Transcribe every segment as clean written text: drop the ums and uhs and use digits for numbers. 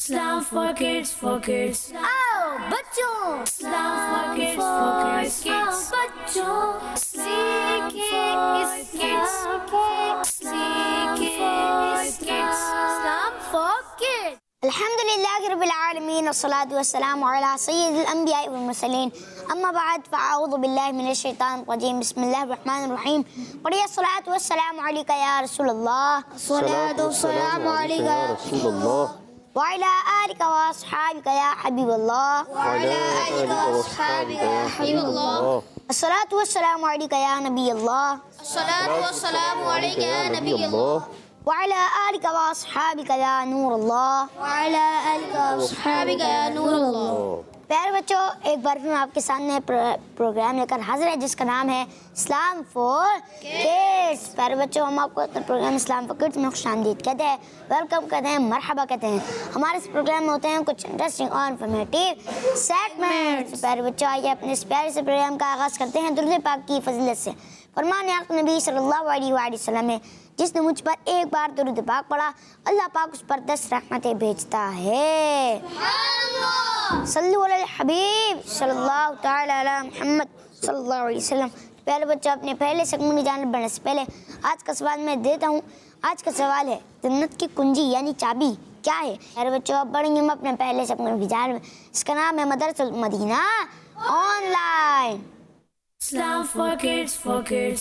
Islam for kids, for kids. आओ बच्चों, Islam for kids, for kids, kids. बच्चों सीखे Islam for kids. अल्हम्दुलिल्लाहि रब्बिल आलमीन वस्सलातु वस्सलामु अला सय्यिदिल अंबिया'i वल मुरसलीन अम्मा बाद फ़अऊज़ु बिल्लाहि मिनश शैतानिर रजीम बिस्मिल्लाहिर रहमानिर रहीम पढ़िए अस्सलातु वस्सलामु अलैका या रसूलल्लाह अस्सलातु वस्सलामु अलैका या रसूलल्लाह व अला आलिका व अस्हाबिका या हबीबल्लाह व अला आलिका व अस्हाबिका या हबीबल्लाह अस्सलातु वस्सलामु अलैका या नबीयल्लाह अस्सलातु वस्सलामु अलैका या नबीयल्लाह वअला आलिका व अस्हाबिका या नूरल्लाह वअला आलिका व अस्हाबिका या नूरल्लाह। प्यारे बच्चों, एक बार फिर आपके सामने प्रोग्राम लेकर हाजिर है जिसका नाम है इस्लाम फॉर किड्स। प्यारे बच्चों, हम आपको अपना प्रोग्राम इस्लाम फॉर किड्स में खुशामदीद कहते हैं, वेलकम कहते हैं, मरहबा कहते हैं। हमारे इस प्रोग्राम में होते हैं कुछ इंटरेस्टिंग और इन्फॉर्मेटिव सेगमेंट्स। प्यारे बच्चों, आइए अपने इस प्यारे से प्रोग्राम का आगाज़ करते हैं दुरूद पाक की फजीलत से। फरमान आक़ा नबी सल्लल्लाहु अलैहि वसल्लम है, जिसने मुझ पर एक बार दुरूद पाक पढ़ा अल्लाह पाक उस पर 10 रहमतें भेजता है। सल्लल्लाहु अलैहि हबीब सल्लल्लाहु तआला अला मुहम्मद सल्लल्लाहु अलैहि वसल्लम। प्यारे बच्चों, अपने पहले सेगमेंट की जानिब बढ़ने से पहले आज का सवाल मैं देता हूँ। आज का सवाल है, जन्नत की कुंजी यानी चाबी क्या है? प्यारे बच्चों, अब बढ़ेंगे हम अपने पहले सेगमेंट की जानिब। इसका नाम है Madrasatul Madina online. Islam for kids, for kids.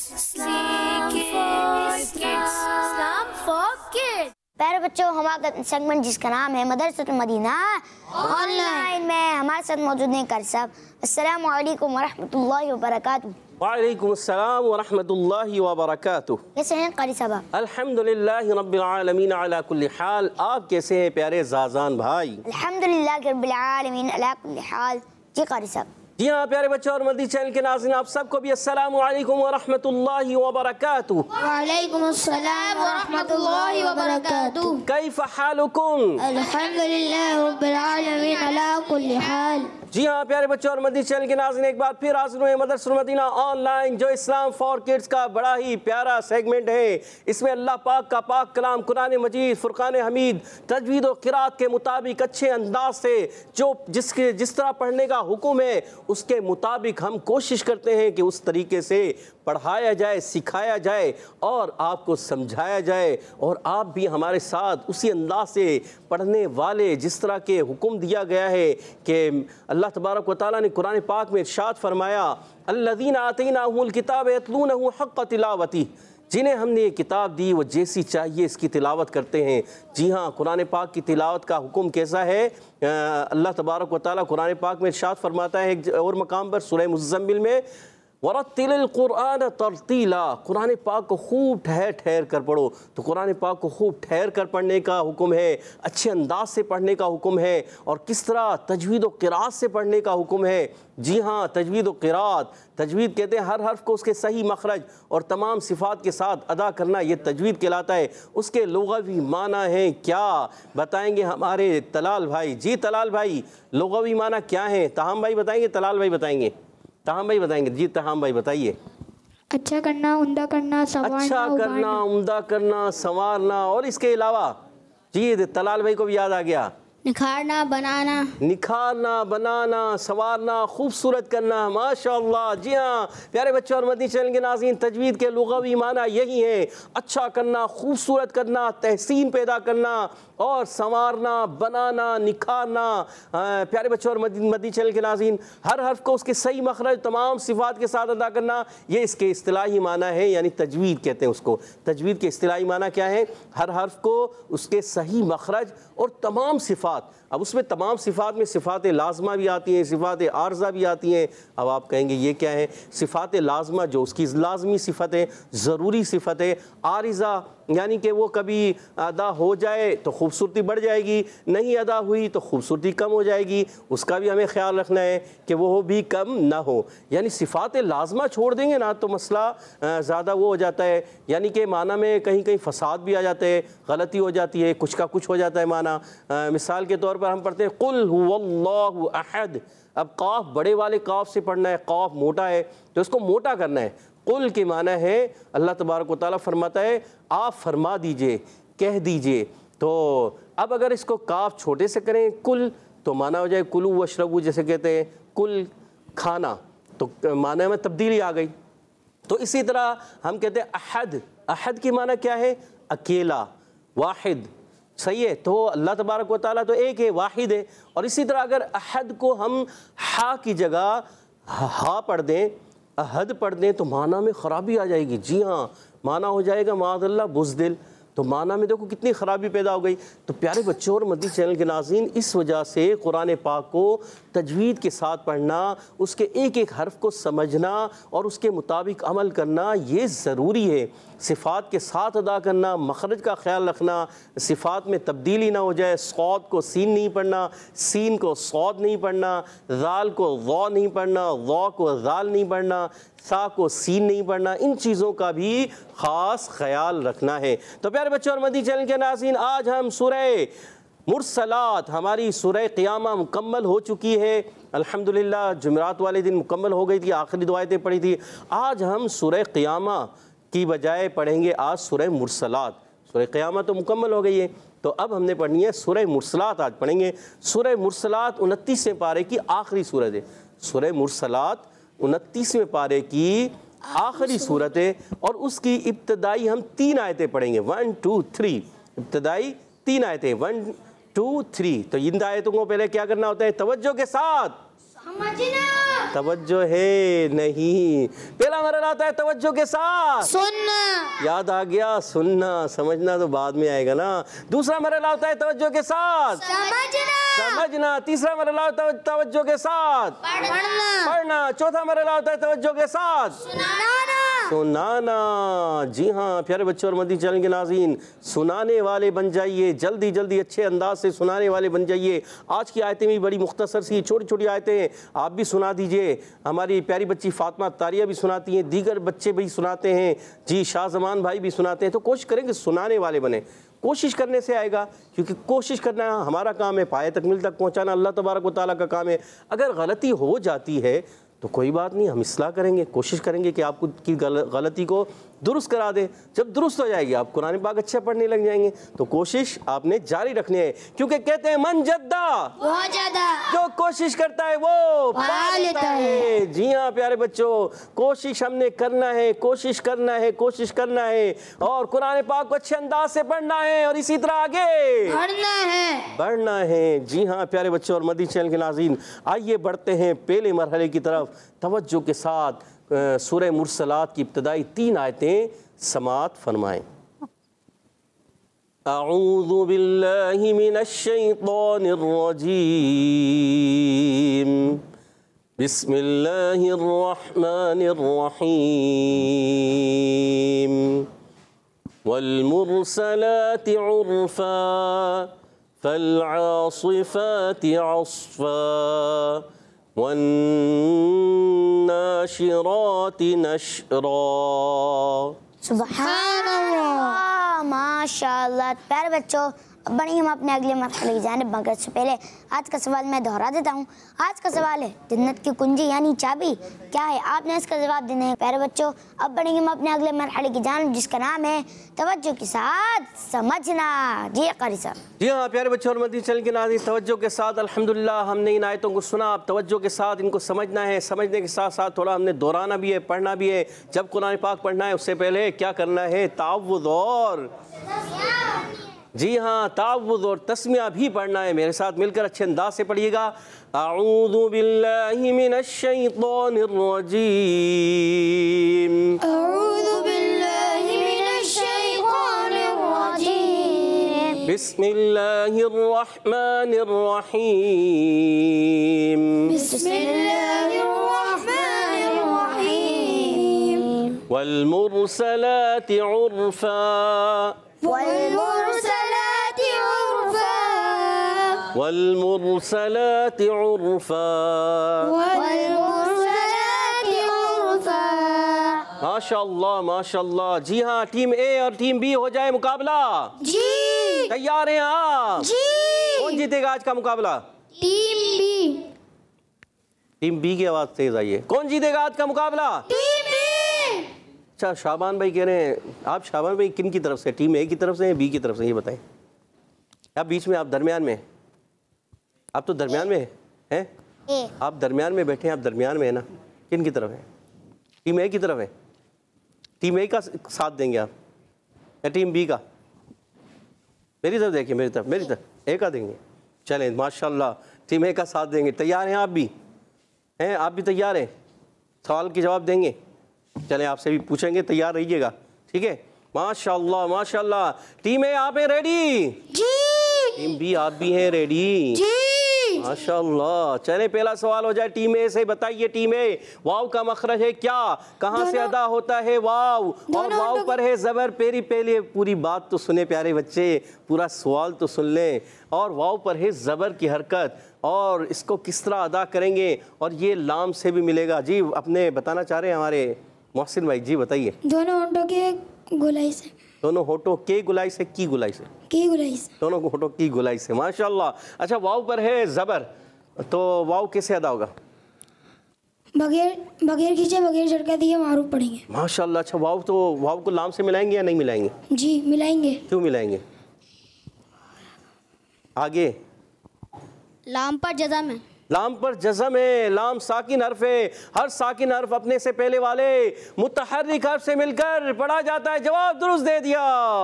Islam for kids। प्यारे बच्चों, हमारा सेगमेंट जिसका नाम है मदरसतुल मदीना ऑनलाइन में हमारे साथ मौजूद हैं कारी साहब। अस्सलामु अलैकुम व रहमतुल्लाहि व बरकातुहू। वालेकुम अस्सलाम व रहमतुल्लाहि व बरकातुहू। कैसे हैं कारी साहब? अल्हम्दुलिल्लाहि रब्बिल आलमीन अला कुल्ली हाल। आप कैसे हैं प्यारे जाजान भाई? अल्हम्दुलिल्लाहि रब्बिल आलमीन अला कुल्ली हाल। जी कारी साहब। जी हाँ प्यारे बच्चों और मदनी चैनल के नाज़रीन, आप सबको भी अस्सलामु अलैकुम व रहमतुल्लाहि व बरकातुहू। वालेकुम अस्सलाम व रहमतुल्लाहि व बरकातुहू। कैफ़ हालुकुम? अल्हम्दुलिल्लाहि रब्बिल आलमीन अला कुल्ली हाल। जी हाँ प्यारे बच्चों और मदनी चैनल के नाज़रीन, एक बार फिर हाज़िर हुए मदरसतुल मदीना ऑनलाइन, जो इस्लाम फॉर किड्स का बड़ा ही प्यारा सेगमेंट है। इसमें अल्लाह पाक का पाक कलाम कुरान मजीद, फुरकान हमीद, तजवीद और क़िराअत के मुताबिक अच्छे अंदाज से जिस तरह पढ़ने का हुक्म है उसके मुताबिक हम कोशिश करते हैं कि उस तरीके से पढ़ाया जाए, सिखाया जाए और आपको समझाया जाए, और आप भी हमारे साथ उसी अंदाज से पढ़ने वाले, जिस तरह के हुक्म दिया गया है कि अल्लाह तबारक व तआला ने कुरान पाक में इरशाद फरमाया, अल्लज़ीना आतैनाहुमुल किताब यतलूनहु हक़्क़ तिलावतिही, जिन्हें हमने ये किताब दी वो जैसी चाहिए इसकी तिलावत करते हैं। जी हाँ, कुरान पाक की तिलावत का हुक्म कैसा है? अल्लाह तबारक व तआला कुरान पाक में इरशाद फरमाता है एक और मकाम पर सूरह मुज़्ज़म्मिल में, वरत्तिलिल कुरान तरतीला, कुरान पाक को खूब ठहर ठहर कर पढ़ो। तो कुरान पाक को खूब ठहर कर पढ़ने का हुक्म है, अच्छे अंदाज से पढ़ने का हुक्म है, और किस तरह तजवीद व क़िराअत से पढ़ने का हुक्म है। जी हाँ, तजवीद व क़िराअत, तजवीद कहते हैं हर हर्फ को उसके सही मखरज और तमाम सिफ़ात के साथ अदा करना, ये तजवीद कहलाता है। उसके लुग़वी माना है क्या, बताएंगे हमारे तलाल भाई। जी तलाल भाई, लुग़वी माना क्या है? तहाम भाई बताएंगे, तलाल भाई बताएंगे? तहाम भाई बताएंगे। जी तहाम भाई बताइए। अच्छा करना, उम्दा करना, संवारना, अच्छा करना, उम्दा करना, संवारना, और इसके अलावा जी तलाल भाई को भी याद आ गया, निखारना, बनाना, निखारना, बनाना, संवारना, खूबसूरत करना। माशाअल्लाह। जी हाँ प्यारे बच्चों और मदनी चैनल के नाज़रीन, तजवीद के लुग़वी माना यही है, अच्छा करना, खूबसूरत करना, तहसीन पैदा करना और संवारना, बनाना, निखारना। प्यारे बच्चों और मदनी चैनल के नाज़रीन, हर हर्फ को उसके सही मखरज तमाम सिफ़ात के साथ अदा करना, ये इसके इस्तिलाही माना है, यानी तजवीद कहते हैं उसको। तजवीद के इस्तिलाही माना क्या है? हर हर्फ को उसके सही मखरज और तमाम सिफ़ात। अब उसमें तमाम सिफ़ात में सिफ़ात लाज़मा भी आती हैं, सिफ़ात आर्ज़ा भी आती हैं। अब आप कहेंगे ये क्या है? सिफ़ात लाज़मा जो उसकी लाज़मी सिफ़त है, ज़रूरी सिफ़त है। आरिज़ा यानी कि वो कभी अदा हो जाए तो खूबसूरती बढ़ जाएगी, नहीं अदा हुई तो खूबसूरती कम हो जाएगी, उसका भी हमें ख्याल रखना है कि वो भी कम ना हो। यानी सिफ़ात लाज़मा छोड़ देंगे ना तो मसला ज़्यादा वो हो जाता है, यानी कि माना में कहीं कहीं फ़साद भी आ जाता है, गलती हो जाती है, कुछ का कुछ हो जाता है माना। मिसाल के तौर पर हम पढ़ते हैं कुल हुवल्लाहु अहद। अब काफ बड़े वाले काफ से पढ़ना है, काफ मोटा है तो इसको मोटा करना है। कुल के माना है, अल्लाह तबारक व तआला फरमाता है आप फरमा दीजिए, कह दीजिए। तो अब अगर इसको काफ छोटे से करें कुल, तो माना हो जाए कुलू वशरबू, जैसे कहते हैं कुल खाना, तो माना में तब्दीली आ गई। तो इसी तरह हम कहते हैं अहद, अहद की माना क्या है? अकेला, वाहिद, सही है। तो अल्लाह तबारक व तआला तो एक है, वाहिद है। और इसी तरह अगर अहद को हम हा की जगह हा पढ़ दें, अहद पढ़ दें, तो माना में ख़राबी आ जाएगी। जी हाँ, माना हो जाएगा माअल्लाह बुज़दिल। तो माना में देखो कितनी ख़राबी पैदा हो गई। तो प्यारे बच्चों और मदनी चैनल के नाज़रीन, इस वजह से कुरान पाक को तजवीद के साथ पढ़ना, उसके एक एक हर्फ को समझना और उसके मुताबिक अमल करना ये ज़रूरी है। सिफ़ात के साथ अदा करना, मखरज का ख्याल रखना, सिफ़ात में तब्दीली ना हो जाए। सौद को सीन नहीं पढ़ना, सीन को सौद नहीं पढ़ना, ज़ाल को ज़ौ नहीं पढ़ना, ज़ौ को ज़ाल नहीं पढ़ना, सा को सीन नहीं पढ़ना। इन चीज़ों का भी ख़ास ख्याल रखना है। तो प्यारे बच्चों और मदनी चैनल के नाज़रीन, आज हम सूरह मुरसलात, हमारी सूरह क़ियामा मुकम्मल हो चुकी है अल्हम्दुलिल्लाह। जुमेरात वाले दिन मुकम्मल हो गई थी, आखिरी दुआएं पढ़ी थी। आज हम सूरह क़ियामा की बजाय पढ़ेंगे आज सूरह मुरसलात। सूरह क़ियामा तो मुकम्मल हो गई है, तो अब हमने पढ़नी है सूरह मुरसलात। आज पढ़ेंगे सूरह मुरसलात 29वें पारे की आखिरी सूरत है। सूरह मुरसलात 29वें पारे की आखिरी सूरत है और उसकी इब्तदाई हम 3 आयतें पढ़ेंगे, 1 2 3। इब्तदाई 3 आयतें, 1 2 3। तो इन आयतों को पहले क्या करना होता है? तवज्जो के साथ समझना। तवज्जो है नहीं, पहला मरहला आता है तवज्जो के साथ सुनना। याद आ गया, सुनना, समझना तो बाद में आएगा ना। दूसरा मरहला होता है तवज्जो के साथ समझना। तीसरा मरहला होता है तवज्जो के साथ पढ़ना। चौथा मरहला होता है तवज्जो के साथ सुनाना। जी हाँ प्यारे बच्चों और मदनी चैनल के नाज़रीन, सुनाने वाले बन जाइए, जल्दी जल्दी अच्छे अंदाज से सुनाने वाले बन जाइए। आज की आयतें भी बड़ी मुख्तसर सी छोटी छोटी आयतें, आप भी सुना दीजिए। हमारी प्यारी बच्ची फातिमा तारिया भी सुनाती हैं, दीगर बच्चे भी सुनाते हैं, जी शाह ज़मान भाई भी सुनाते हैं। तो कोशिश करें कि सुनाने वाले बने। कोशिश करने से आएगा, क्योंकि कोशिश करना हमारा काम है, पाए तकमील तक पहुँचाना अल्लाह तबारक व तआला का काम है। अगर गलती हो जाती है तो कोई बात नहीं, हम इस्लाह करेंगे, कोशिश करेंगे कि आपको की गलती को दुरुस्त करा दे। जब दुरुस्त हो जाएगी आप कुरान पाक अच्छा पढ़ने लग जाएंगे। तो कोशिश आपने जारी रखनी है, क्योंकि कहते हैं मन जद्दा बहुत ज्यादा, जो कोशिश करता है वो पा लेता है। जी हाँ प्यारे बच्चों, कोशिश हमने करना है, कोशिश करना है, कोशिश करना है और कुरान पाक को अच्छे अंदाज से पढ़ना है और इसी तरह आगे बढ़ना है। जी हाँ प्यारे बच्चों और मदनी चैनल के नाज़रीन, आइए बढ़ते हैं पहले मरहले की तरफ। तवज्जो के साथ सूरह मुरसलात की इब्तदाई 3 आयतें समात फरमाएं। अऊज़ु बिल्लाहि मिनश शैतानिर रजीम, बिस्मिल्लाहिर रहमानिर रहीम। वल मुरसलाति उर्फा फलआसिफाति अस्फा वन्नाशिराति नशरा। सुबहानल्लाह, माशाअल्लाह। प्यारे बच्चों, अब बढ़ेंगे हम अपने अगले मरहले की जानिब, मगर से पहले आज का सवाल मैं दोहरा देता हूँ। आज का सवाल है जन्नत की कुंजी यानी चाबी क्या है? आपने इसका जवाब देना है। प्यारे बच्चों, अब बढ़ेंगे हम अपने अगले मरहले की जानिब, जिसका नाम है तवज्जो के साथ समझना। जी कारी साहब। जी हाँ प्यारे बच्चों और मदनी चैनल के नाज़रीन, तवज्जो के साथ अल्हम्दुलिल्लाह हमने इन आयतों को सुना। अब तवज्जो के साथ इनको समझना है। समझने के साथ साथ थोड़ा हमने दोहराना भी है, पढ़ना भी है। जब कुरान पाक पढ़ना है उससे पहले क्या करना है? तावुज़ और जी हाँ तावुज़ और तस्मिया भी पढ़ना है। मेरे साथ मिलकर अच्छे अंदाज से पढ़िएगा। अऊज़ु बिल्लाहि मिनश शैतानिर रजीम, अऊज़ु बिल्लाहि मिनश शैतानिर रजीम, बिस्मिल्लाहिर रहमानिर रहीम, बिस्मिल्लाहिर रहमानिर रहीम। वल मुरसलाति उर्फा वल्मुरसलाति उर्फा वल्मुरसलाति उर्फा वल्मुरसलाति उर्फा। माशाअल्लाह माशाअल्लाह। जी हाँ, टीम ए और टीम बी हो जाए मुकाबला। जी तैयार हैं आप? जी। कौन जीतेगा आज का मुकाबला? Team B. टीम बी की आवाज तेज आई है। कौन जीतेगा आज का मुकाबला? Team B. अच्छा शाबान भाई कह रहे हैं। आप शाबान भाई किन की तरफ से? टीम ए की तरफ से या बी की तरफ से, ये बताएं। या बीच में, आप दरमियान में? आप तो दरमियान में हैं। ए। आप दरमियान में बैठे हैं, आप दरमियान में है ना। किन की तरफ है? टीम ए की तरफ है। टीम ए का साथ देंगे आप या टीम बी का? मेरी तरफ देखिए, मेरी तरफ ए का देंगे। चलें, माशाल्लाह टीम ए का साथ देंगे। तैयार हैं आप भी? हैं आप भी तैयार हैं? सवाल के जवाब देंगे? चलें, आपसे भी पूछेंगे, तैयार रहिएगा, ठीक है। माशाल्लाह माशाल्लाह। टीम ए आप हैं रेडी? जी टीम बी आप भी हैं रेडी? जी माशाल्लाह। चले, पहला सवाल हो जाए टीम ए से। बताइए टीम ए, वाव का मखरज है क्या? कहाँ से अदा होता है वाव? और वाव पर है जबर। पहले पूरी बात तो सुने प्यारे बच्चे, पूरा सवाल तो सुन लें। और वाव पर है जबर की हरकत, और इसको किस तरह अदा करेंगे? और ये लाम से भी मिलेगा। जी अपने बताना चाह रहे हैं हमारे मोहसिन भाई, जी बताइए। दोनों होठों के गोलाई से। दोनों होठों के गुलाई से, की गुलाई से? की गोलाई से। दोनों होठों की गुलाई से, माशाल्लाह। अच्छा, वाव पर है जबर, तो वाव कैसे अदा होगा? बगैर खींचे बगैर झटका दिए मारूफ पढ़ेंगे। माशाल्लाह। अच्छा, वाव को लाम से मिलाएंगे या नहीं मिलाएंगे? जी मिलाएंगे। क्यों मिलाएंगे? आगे। लाम पर जज़म है। लाम पर जज़म है। लाम साकिन हर्फ है। हर साकिन हर्फ अपने से पहले वाले मुतहर्रिक हर्फ से मिलकर पढ़ा जाता है। जवाब दुरुस्त दे दिया।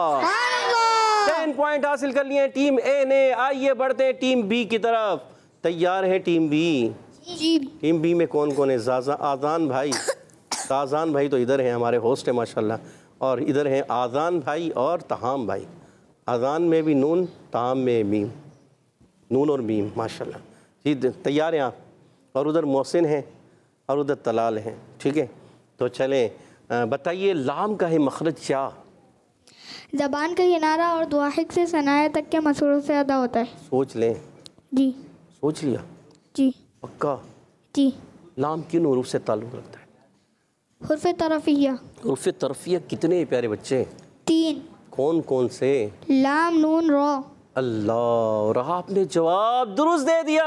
10 पॉइंट हासिल कर लिए टीम ए ने। आइए बढ़ते हैं टीम बी की तरफ। तैयार है टीम बी? जी। टीम बी में कौन कौन है? आज़ान भाई। आज़ान भाई तो इधर हैं, हमारे होस्ट है माशाल्लाह। और इधर हैं आज़ान भाई और तहाम भाई। आज़ान में भी नून, तहाम में मीम। नून और मीम, माशाल्लाह। जी तैयार हैं आप? और उधर मोहसिन हैं और उधर तलाल हैं, ठीक है। तो चलें, बताइए लाम का है मखरज क्या? जबान का किनारा और दुआहिक से सनाया तक के मसूरों से अदा होता है। सोच लें। जी सोच लिया? जी पक्का? जी। लाम किन हुरूफ से ताल्लुक़ रखता है? हुर्फ तरफिया। हुरूफ तरफिया कितने प्यारे बच्चे? 3। कौन कौन से? लाम नून रो। अल्लाह, और आपने जवाब दुरुस्त दे दिया।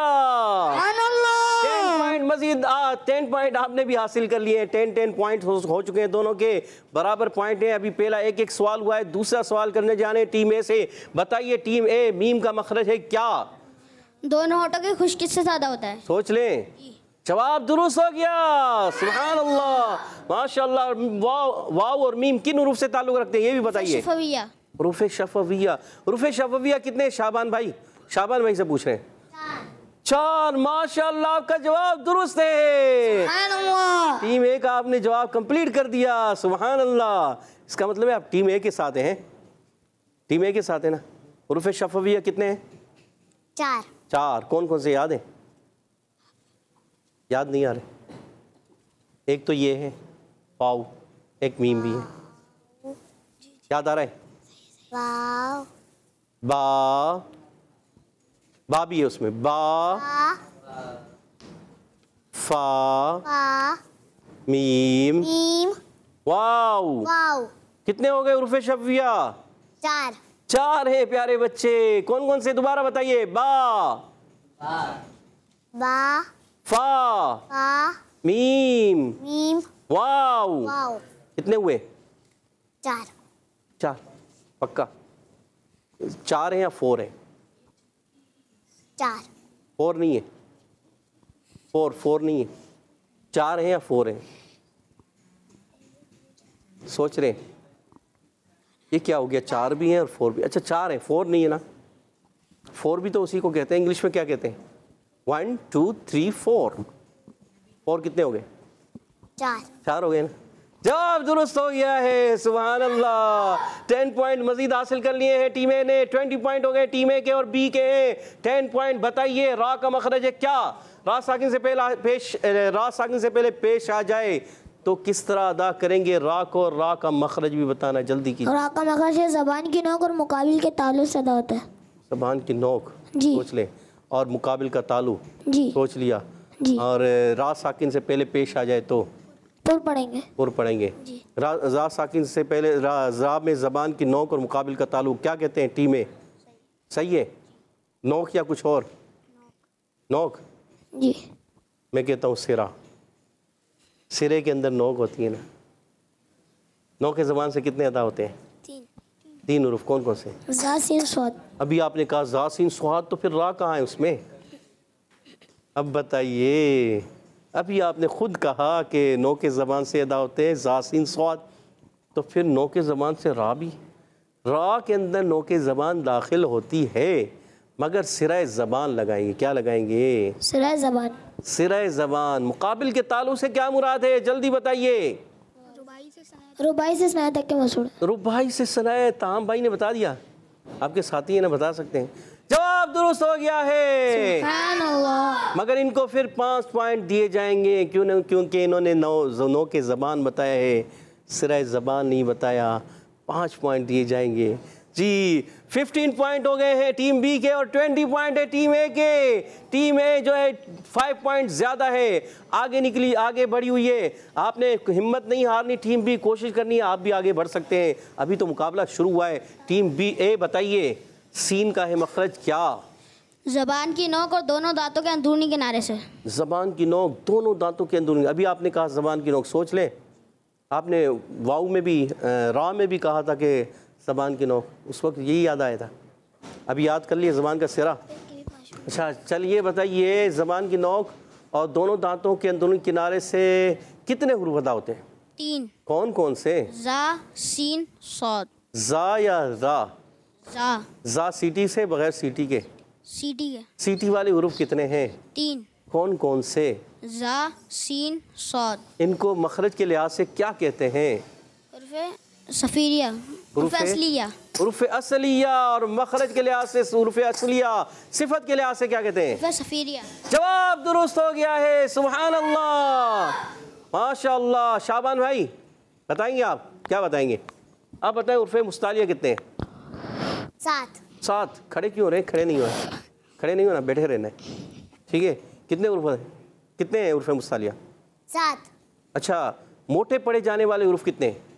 10 पॉइंट मजीद 10 पॉइंट आपने भी हासिल कर लिए। 10 पॉइंट हो चुके हैं, दोनों के बराबर पॉइंट हैं। अभी पहला एक सवाल हुआ है, दूसरा सवाल करने जाने टीम ए से। बताइए टीम ए, मीम का मखरज है क्या? दोनों होठों के खुश्की से ज़्यादा होता है। सोच लें। जवाब दुरुस्त हो गया। सुभान अल्लाह, माशाल्लाह। वाव और मीम किन हुरूफ से ताल्लुक़ रखते हैं ये भी बताइए। शफविया। रूफ़ शफ़विया। रूफ़ शफ़विया कितने? शाबान भाई, शाबान भाई से पूछ रहे हैं। 4। माशाल्लाह, आपका जवाब दुरुस्त है। टीम ए का आपने जवाब कंप्लीट कर दिया। सुभान अल्लाह। इसका मतलब है आप टीम ए के साथ हैं। टीम ए के साथ है ना। रूफ़ शफ़विया कितने हैं? 4। कौन कौन से याद है? याद नहीं आ रहे? एक तो ये है वाव, एक मीम भी है। याद आ रहा है? बा भी है उसमें। बा, फा, मीम, वाव। कितने हो गए उर्फ़े शफ़विया? 4 है प्यारे बच्चे। कौन कौन से? दोबारा बताइए। बा, फा, मीम, वाव। कितने हुए? 4। पक्का? 4 है या 4 है? 4 नहीं है। 4 नहीं है। 4 है या 4 है? सोच रहे हैं ये क्या हो गया? 4 भी है और 4 भी। अच्छा 4 है, 4 नहीं है ना। 4 भी तो उसी को कहते हैं, इंग्लिश में क्या कहते हैं? 1 2 3 4। 4 कितने हो गए? 4 हो गए ना। जवाब दुरुस्त हो गया है। सुभान अल्लाह। 10 पॉइंट मजीद हासिल कर लिए हैं टीम ए ने। 20 पॉइंट हो गए टीम ए के और बी के हैं। 10 पॉइंट। बताइए रा का मखरज है क्या? रा साकिन से पहले पेश आ जाए तो किस तरह अदा करेंगे रा को? रा का मखरज भी बताना, जल्दी कीजिए। रा का मखरज है ज़बान की नोक और मुकाबिल के तालु से अदा होता है। ज़बान की नोक, जी। सोच लें। और मुकाबिल का तालु, जी। सोच लिया। जी। और रा साकिन से पहले पेश आ जाए तो पुर पढ़ेंगे। पुर पढ़ेंगे। रा साकिन से पहले रा में ज़बान की नोक और मुकाबिल का ताल्लुक क्या कहते हैं टीम में? सही है? नोक या कुछ और? नोक। जी। मैं कहता हूँ सिरा। सिरे के अंदर नोक होती है ना। नोक के ज़बान से कितने अदा होते हैं? 3 हरूफ कौन कौन से? ज़ा सीन स्वाद। अभी आपने कहा ज़ा सीन स्वाद, तो फिर रा कहाँ है उसमें? अब बताइए, अभी आपने खुद कहा कि नो के ज़बान से अदा होते हैं ज़ा सीन स्वाद, तो फिर नो के ज़बान से रा भी, रा के अंदर नो के ज़बान दाखिल होती है, मगर सिरा ज़बान लगाएंगे। क्या लगाएंगे? सिरा ज़बान। सिरा ज़बान। मुकाबिल के तालु से क्या मुराद है? जल्दी बताइए। रुबाई से सनाया तक के मसूड़। रुबाई से सनाया, ताम भाई ने बता दिया, आपके साथी है ना, बता सकते हैं। जवाब दुरुस्त हो गया है, मगर इनको फिर 5 पॉइंट दिए जाएंगे, क्योंकि इन्होंने नो के ज़बान बताया है, सिरा ज़बान नहीं बताया। 5 पॉइंट दिए जाएंगे जी। 15 पॉइंट हो गए हैं टीम बी के और 20 पॉइंट है टीम ए के। टीम ए जो है 5 पॉइंट ज़्यादा है, आगे निकली, आगे बढ़ी हुई है। आपने हिम्मत नहीं हारनी, टीम बी कोशिश करनी है, आप भी आगे बढ़ सकते हैं। अभी तो मुकाबला शुरू हुआ है। टीम बी ए बताइए, सीन का है मखरज क्या? ज़बान की नोक और दोनों दांतों के अंदरूनी किनारे से। ज़बान की नोक दोनों दांतों के अंदरूनी। अभी आपने कहा ज़बान की नोक, सोच लें, आपने वाऊ में भी रा में भी कहा था कि ज़बान की नोक, उस वक्त यही याद आया था। अभी याद कर लिए ज़बान का सिरा। अच्छा चलिए बताइए, ज़बान की नोक और दोनों दांतों के अंदरूनी किनारे से कितने हुरूफ अदा होते हैं? 3। कौन कौन से? ज़ा सीन सौद। ज़ा या ज़ा? ज़ा। ज़ा सीटी से, बगैर सीटी के? सीटी के। सीटी वाले हुरूफ कितने हैं? 3। कौन कौन से? ज़ा सीन सौद। इनको मखरज के लिहाज से क्या कहते हैं? उर्फ़े सफ़ीरिया, उर्फ़े असलिया। उर्फ़े असलिया। और मखरज के लिहाज से उर्फ़े असलिया, सिफत के लिहाज से क्या कहते हैं? उर्फ़े सफ़ीरिया। जवाब दुरुस्त हो गया है, सुभान अल्लाह, माशाअल्लाह। शाबान भाई बताएंगे, आप क्या बताएंगे? आप बताएं उर्फ़े मुस्तालिया कितने हैं? 7। 7। खड़े क्यों हो रहे हैं? खड़े नहीं हो रहे, खड़े नहीं होना, बैठे रहना है, ठीक है। कितने कितने हैं उर्फ़े मुस्तालिया? 7। अच्छा, मोटे पढ़े जाने वाले हुरूफ कितने हैं?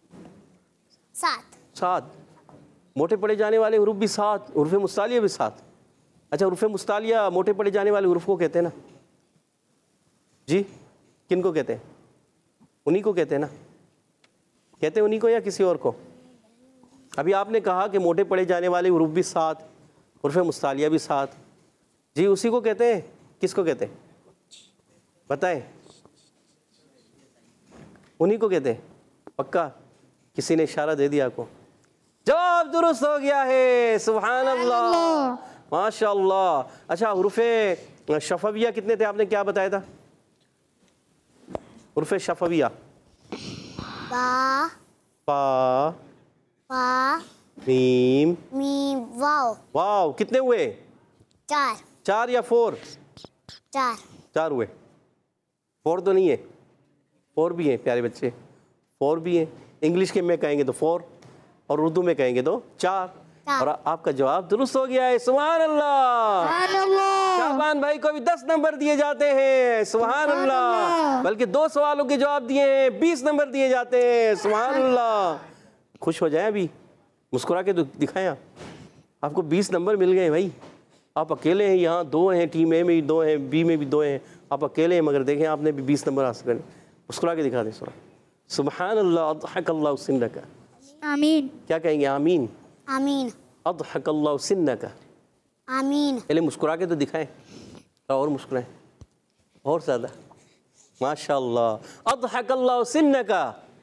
7। 7। मोटे पढ़े जाने वाले हुरूफ भी 7, उर्फ़े मुस्तालिया भी 7। अच्छा, उर्फ़े मुस्तालिया मोटे पढ़े जाने वाले हुरूफ को कहते हैं ना जी? किन को कहते हैं? उन्हीं को कहते हैं ना? कहते हैं उन्हीं को या किसी और को? अभी आपने कहा कि मोटे पढ़े जाने वाले हुरूफ भी 7, उर्फ़े मुस्तालिया भी 7 जी, उसी को कहते हैं। किसको कहते हैं बताएं? उन्हीं को कहते हैं पक्का? किसी ने इशारा दे दिया आपको? जवाब दुरुस्त हो गया है, सुभान अल्लाह, माशाअल्लाह। अच्छा, हुरूफ़े शफ़विया कितने थे? आपने क्या बताया था? हुरूफ़े शफ़विया, बा, पा, पा, मीम, मीम, वाव। वाव। कितने हुए? 4। 4 या 4? 4। 4 हुए। 4 तो नहीं है, 4 भी हैं प्यारे बच्चे, 4 भी हैं। इंग्लिश के में कहेंगे तो 4 और उर्दू में कहेंगे तो 4। और आपका जवाब दुरुस्त हो गया है, सुभान अल्लाह। शाबान भाई को भी 10 नंबर दिए जाते हैं, सुभान अल्लाह। बल्कि 2 सवालों के जवाब दिए हैं, 20 नंबर दिए जाते हैं, सुभान अल्लाह। खुश हो जाए, अभी मुस्कुरा के दिखाएं, आपको 20 नंबर मिल गए भाई। आप अकेले हैं यहाँ, 2 हैं, टीम ए में भी 2 हैं, बी में भी 2 हैं, आप अकेले हैं, मगर देखें आपने भी 20 नंबर हासिल करे। मुस्कुरा के दिखा दें, सुभान अल्लाह। अदहकल्लाहु सिन्नका। आमीन। क्या कहेंगे? आमीन। आमीन। अदहकल्लाहु सिन्नका। आमीन। पहले मुस्कुरा के तो दिखाएं, और मुस्कुराएं और ज़्यादा, माशाअल्लाह। अदहकल्लाहु सिन्नका।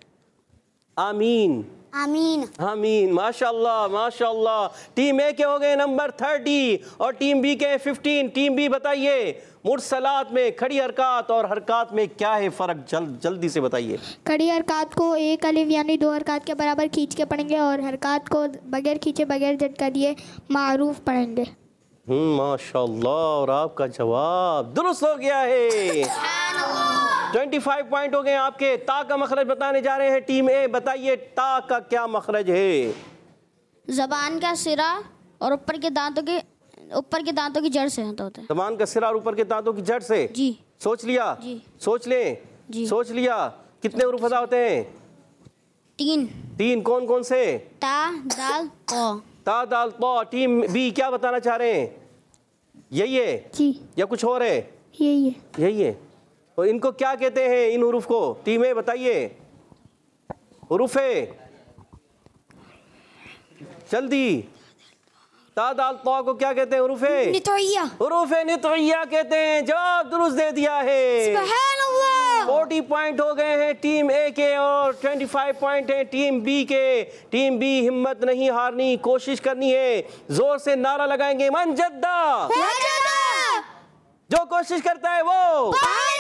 आमीन। आमीन। आमीन, माशाअल्लाह माशाअल्लाह। टीम ए के हो गए नंबर 30 और टीम बी के 15। टीम बी बताइए, मुरसलात में खड़ी हरकत और हरकत में क्या है फ़र्क? जल्दी से बताइए। खड़ी हरकत को एक अलिफ यानी 2 हरकत के बराबर खींच के पढ़ेंगे और हरकत को बगैर खींचे बगैर झटका दिए मारूफ पढ़ेंगे। माशाअल्लाह। और आपका जवाब दुरुस्त हो गया है। 25 पॉइंट हो गए आपके। ता का मखरज बताने जा रहे हैं टीम ए, बताइए ता का क्या मखरज है? ज़बान का सिरा और ऊपर के दांतों की जड़ से होता है। ज़बान का सिरा और ऊपर के दांतों की जड़ से? जी। सोच लिया? जी। सोच लें जी। सोच लिया। कितने हुरूफ अदा होते हैं? 3। 3। कौन कौन से? ता, दाल, तो। ता, दाल, तो। टीम बी क्या बताना चाह रहे हैं? यही है जी, या कुछ और है? यही है। यही है। और इनको क्या कहते हैं, इन हुरूफ को? टीम ए बताइए। हुरूफे जल्दी। ता दाल तौ को क्या कहते हैं? हुरूफे नितोइया। हुरूफे नितोइया कहते हैं। जवाब दुरुस्त दे दिया है। सुभान अल्लाह। 40 पॉइंट हो गए हैं टीम ए के और 25 पॉइंट हैं टीम बी के। टीम बी हिम्मत नहीं हारनी, कोशिश करनी है। जोर से नारा लगाएंगे, मन जद्दा। जो कोशिश करता है वो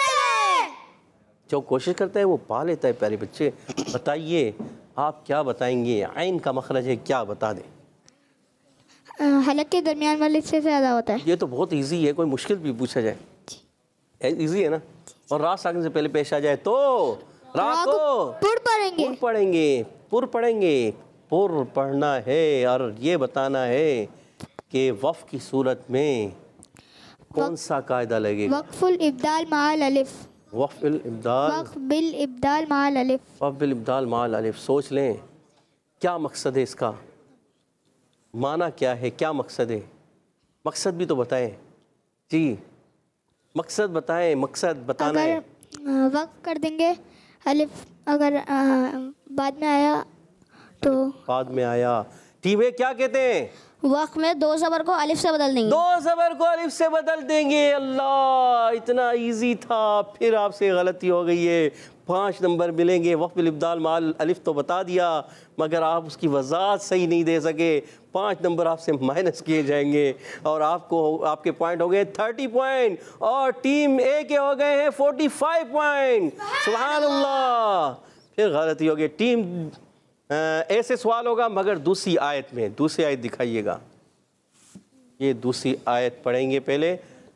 जो कोशिश करता है वो पा लेता है। प्यारे बच्चे, बताइए आप क्या बताएंगे? आइन का मखरज है, क्या बता दें? हलक के दरमियान वाले से ज़्यादा होता है। ये तो बहुत इजी है, कोई मुश्किल भी पूछा जाए इजी है ना। और रात सागने से पहले पेश आ जाए तो रात को पुर पढ़ेंगे। पुर पढ़ेंगे। पुर पढ़ना है और ये बताना है कि वफ की सूरत में कौन सा कायदा लगेगा? वक्फुल इब्दाल माल अलिफ। वफ बिल इब्दाल माल अलिफ। वफ बिल इब्दाल माल अलिफ। सोच लें क्या मकसद है इसका, माना क्या है, क्या मकसद है? मकसद भी तो बताएं जी, मकसद बताएं, मकसद बताना है। वक्फ कर देंगे अलिफ, अगर बाद में आया तो बाद में आया। टीम ए क्या कहते हैं? वक्त में 2 ज़बर को अलिफ से बदल देंगे। 2 ज़बर को अलिफ से बदल देंगे। अल्लाह, इतना इजी था, फिर आपसे गलती हो गई है। 5 नंबर मिलेंगे। वक़्फ़ बिल इब्दाल माल अलिफ तो बता दिया, मगर आप उसकी वज़ाहत सही नहीं दे सके। 5 नंबर आपसे माइनस किए जाएंगे और आपको आपके पॉइंट हो गए 30 पॉइंट और टीम ए के हो गए हैं 45 पॉइंट। सुभान अल्लाह, फिर गलती हो गई। टीम ऐसे सवाल होगा मगर दूसरी आयत में। दूसरी आयत दिखाइएगा। ये दूसरी आयत पढ़ेंगे पहले।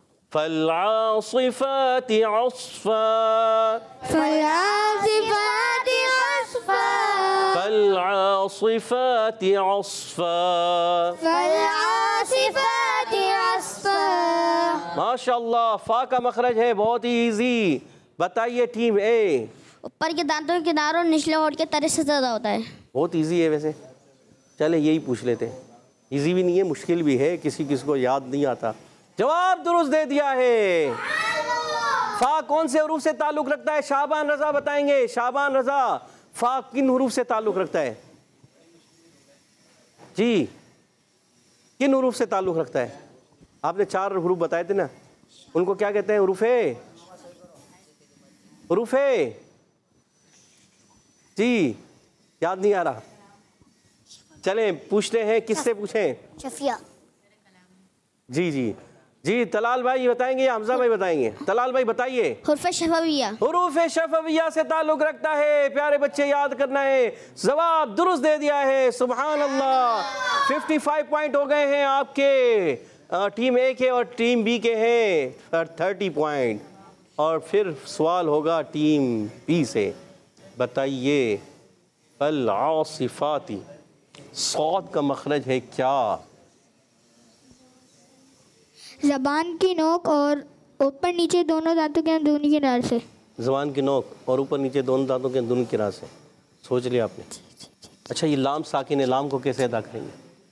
फल्आसिफाति अस्फा, फल्आसिफाति अस्फा, फल्आसिफाति अस्फा, फल्आसिफाति अस्फा। माशाअल्लाह, फा का मखरज है बहुत ही इजी। बताइए टीम ए। ऊपर के दांतों के किनारों और निचले होंठ के तरे से ज़्यादा होता है। बहुत इजी है वैसे, चले यही पूछ लेते हैं। इजी भी नहीं है, मुश्किल भी है, किसी को याद नहीं आता। जवाब दुरुस्त दे दिया है। फा कौन से हरूफ से ताल्लुक़ रखता है? शाबान रजा बताएंगे। शाबान रजा, फा किन हरूफ से ताल्लुक़ रखता है जी? किन हरूफ से ताल्लुक़ रखता है? आपने 4 हरूफ बताए थे ना, उनको क्या कहते हैं? हरूफे हरूफे जी, याद नहीं आ रहा। चलें पूछते हैं, किससे पूछें? शफिया जी जी जी, तलाल भाई बताएंगे या हमजा भाई बताएंगे? तलाल भाई बताइए। हुर्फ शफविया। हुरूफ शफविया से ताल्लुक़ रखता है। प्यारे बच्चे याद करना है। जवाब दुरुस्त दे दिया है। सुभान अल्लाह, 55 पॉइंट हो गए हैं आपके। टीम ए के और टीम बी के हैं 30 पॉइंट। और फिर सवाल होगा टीम बी से। बताइए फल्आसिफाति, सौद का मखरज है क्या? ज़बान की नोक और ऊपर नीचे दोनों दांतों के अंदरूनी किनारे से। ज़बान की नोक और ऊपर नीचे दोनों दांतों के अंदरूनी किनारे से। सोच लिया आपने? अच्छा, ये लाम साकिन है, लाम को कैसे अदा करेंगे?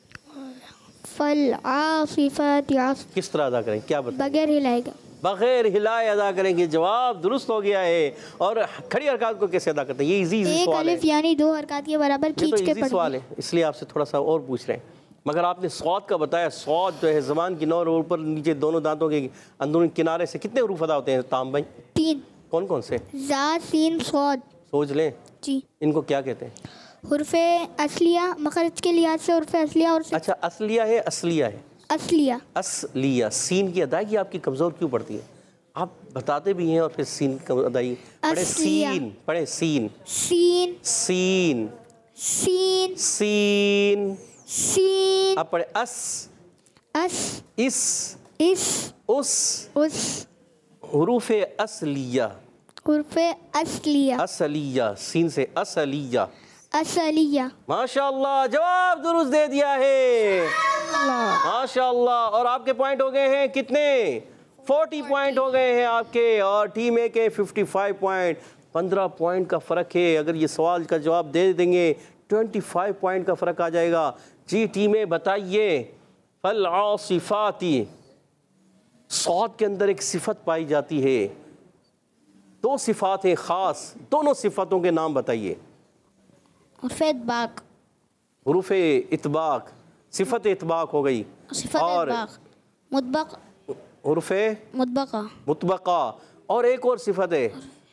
फल्आसिफाति अस्फा। किस तरह अदा करेंगे, क्या बताएं? बगैर हिलाएगा। बगैर हिलाए अदा करेंगे। जवाब दुरुस्त हो गया है। और खड़ी हरकत को कैसे अदा करते हैं? ये इजी एक सवाल है। अलिफ यानी 2 हरकत के बराबर ये तो खींच के इजी सवाल है, इसलिए आपसे थोड़ा सा और पूछ रहे हैं। मगर आपने सौद का बताया। सौद जो है ज़बान की नोक और ऊपर नीचे दोनों दांतों के अंदरूनी किनारे से कितने हरूफ अदा होते हैं ताम भाई? 3। कौन कौन से? ज़ा सीन सौद। सोच लें जी। इनको क्या कहते हैं? हुर्फे असलिया, मखरज के लिहाज से हुर्फे असलिया और अच्छा, असलिया है, असलिया है। असलिया। असलिया। सीन की अदायगी आपकी कमज़ोर क्यों पड़ती है? आप बताते भी हैं और फिर सीन की अदायगी। पढ़े असलिया। सीन, पढ़े सीन। सीन सीन सीन सीन। सीन। अब पढ़े अस, अस, इस, इस, उस। उस। हुरूफे असलिया। हुर्फे असलिया। असलिया, सीन से असलिया। असलिया। माशाअल्लाह, जवाब दुरुस्त दे दिया है। माशाअल्लाह। और आपके पॉइंट हो गए हैं कितने? 40 पॉइंट हो गए हैं आपके और टीम ए के 55 पॉइंट। 15 पॉइंट का फ़र्क है। अगर ये सवाल का जवाब दे देंगे 25 पॉइंट का फ़र्क आ जाएगा। जी टीम ए बताइए। फल्आसिफाति, सौद के अंदर एक सिफत पाई जाती है। 2 सिफात हैं ख़ास, दोनों सिफतों के नाम बताइए। हुर्फे बाक। हुरूफ इतबाक, सिफत इतबाक हो गई। और मुतबक, हुरूफ मुतबका, मुतबका, और एक और सिफत है,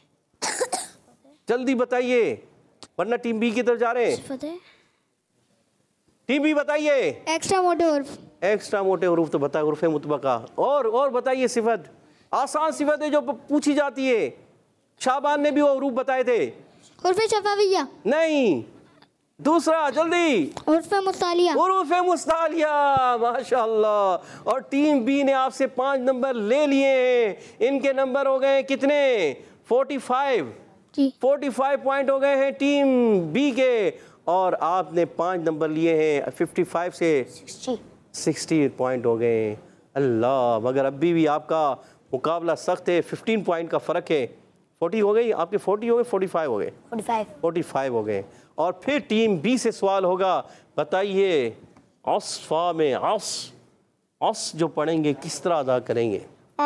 जल्दी बताइए वरना टीम बी की तरफ जा रहे हैं। सिफत है टीम बी बताइए। एक्स्ट्रा मोटे हुर्फ। एक्स्ट्रा मोटे हुरूफ तो बता, हुरूफ मुतबका। और बताइए सिफत, आसान सिफत है जो पूछी जाती है। शाबान ने भी वो हुरूफ बताए थे। हुर्फ शफाविया। नहीं, दूसरा जल्दी। हुर्फ मुस्तालिया। हुरूफ मुस्तालिया, माशाअल्लाह। और टीम बी ने आपसे 5 नंबर ले लिए हैं। इनके नंबर हो गए कितने? 45 जी। 45 पॉइंट हो गए हैं टीम बी के, और आपने 5 नंबर लिए हैं। 55 से 60 पॉइंट हो गए हैं। अल्लाह, मगर अभी भी आपका मुकाबला सख्त है। 15 पॉइंट का फ़र्क है। 40 हो गई आपके, 40 हो गए, 45 हो गए, 45 हो गए। और फिर टीम बी से सवाल होगा, बताइए औसफा में औस जो पढ़ेंगे किस तरह अदा करेंगे?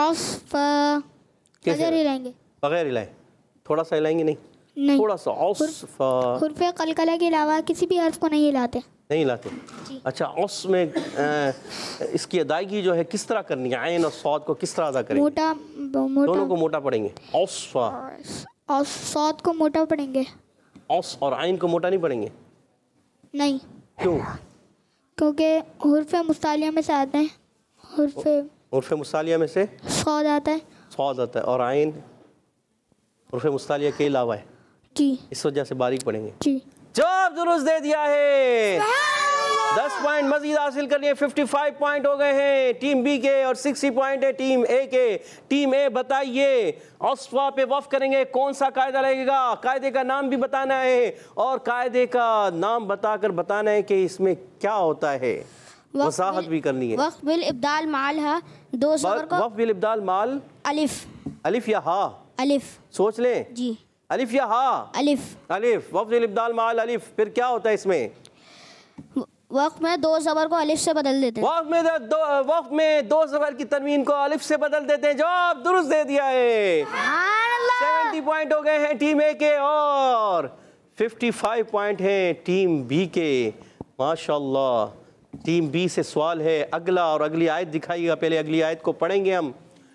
बगैर हिलाएंगे। बगैर हिलाए, थोड़ा सा हिलाएंगे? नहीं, थोड़ा सा। औसफा हुर्फ कलकला के अलावा किसी भी हर्फ को नहीं हिलाते। नहीं हिलाते। अच्छा, औस में इसकी अदायगी जो है किस तरह करनी है? आयन और सौद को किस तरह अदा करेंगे? मोटा दोनों को मोटा पढ़ेंगे। औसफा, और सौद को मोटा पढ़ेंगे। औस और आयन को मोटा नहीं पढ़ेंगे? नहीं। क्यों? क्योंकि हुर्फ मुस्तालिया में से आते हैं। हुर्फ मुस्तालिया में से सौद आता है। सौद आता है, और आयन हुर्फ मुस्तालिया के अलावा है जी, इस वजह से बारीक पढ़ेंगे। जी। जवाब दुरुस्त दे दिया है। 10 पॉइंट मजीद हासिल कर लिए। 55 पॉइंट हो गए हैं टीम बी के, और 60 पॉइंट है टीम ए के। टीम ए बताइए, औसफा पे वफ करेंगे, कौन सा कायदा लगेगा? कायदे का नाम भी बताना है, और कायदे का नाम बताकर बताना है कि इसमें क्या होता है। वजाहत भी करनी है। वक़्त बिल इब्दाल माल है, 2 ज़बर को वक़्त बिल इब्दाल माल। अलिफ या हा? अलिफ। सोच लें जी। अलिफ या हा? अलिफ। वक़्त बिल इब्दाल माल अलिफ। फिर क्या होता है इसमें? वक्त में 2 ज़बर को अलिफ से बदल देते हैं। वक्त में 2 ज़बर की तनवीन को अलिफ से बदल देते हैं। जवाब दुरुस्त दे दिया है। 70 पॉइंट हो गए हैं टीम ए के, और 55 पॉइंट हैं टीम बी के। माशाल्लाह। टीम बी से सवाल है अगला, और अगली आयत दिखाइएगा। पहले अगली आयत को पढ़ेंगे हम।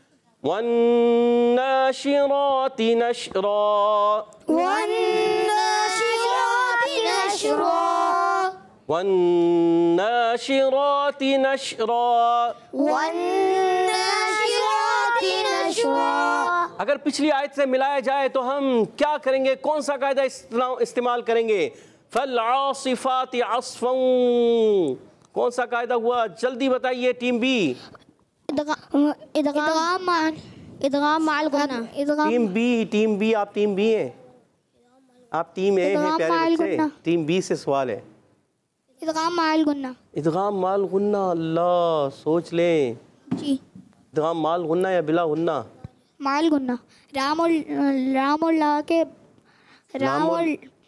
वन्नाशिराति नशरा, वन्नाशिराति नशरा, वन्नाशिराति नशरा, वन्नाशिराति नशरा। अगर पिछली आयत से मिलाया जाए तो हम क्या करेंगे? कौन सा कायदा इस्तेमाल करेंगे? फल आसिफाति अस्फन, कौन सा कायदा हुआ? जल्दी बताइए टीम बी। इदगाम माल गुन्ना। टीम बी आप टीम बी हैं, आप टीम ए हैं प्यारे बच्चे। टीम बी से सवाल है। इदगाम माल गुन्ना। इदगाम माल गुन्ना, अल्लाह, सोच लें जी। इदगाम माल गुन्ना या बिला गुन्ना? माल गुन्ना। राम और ला के राम और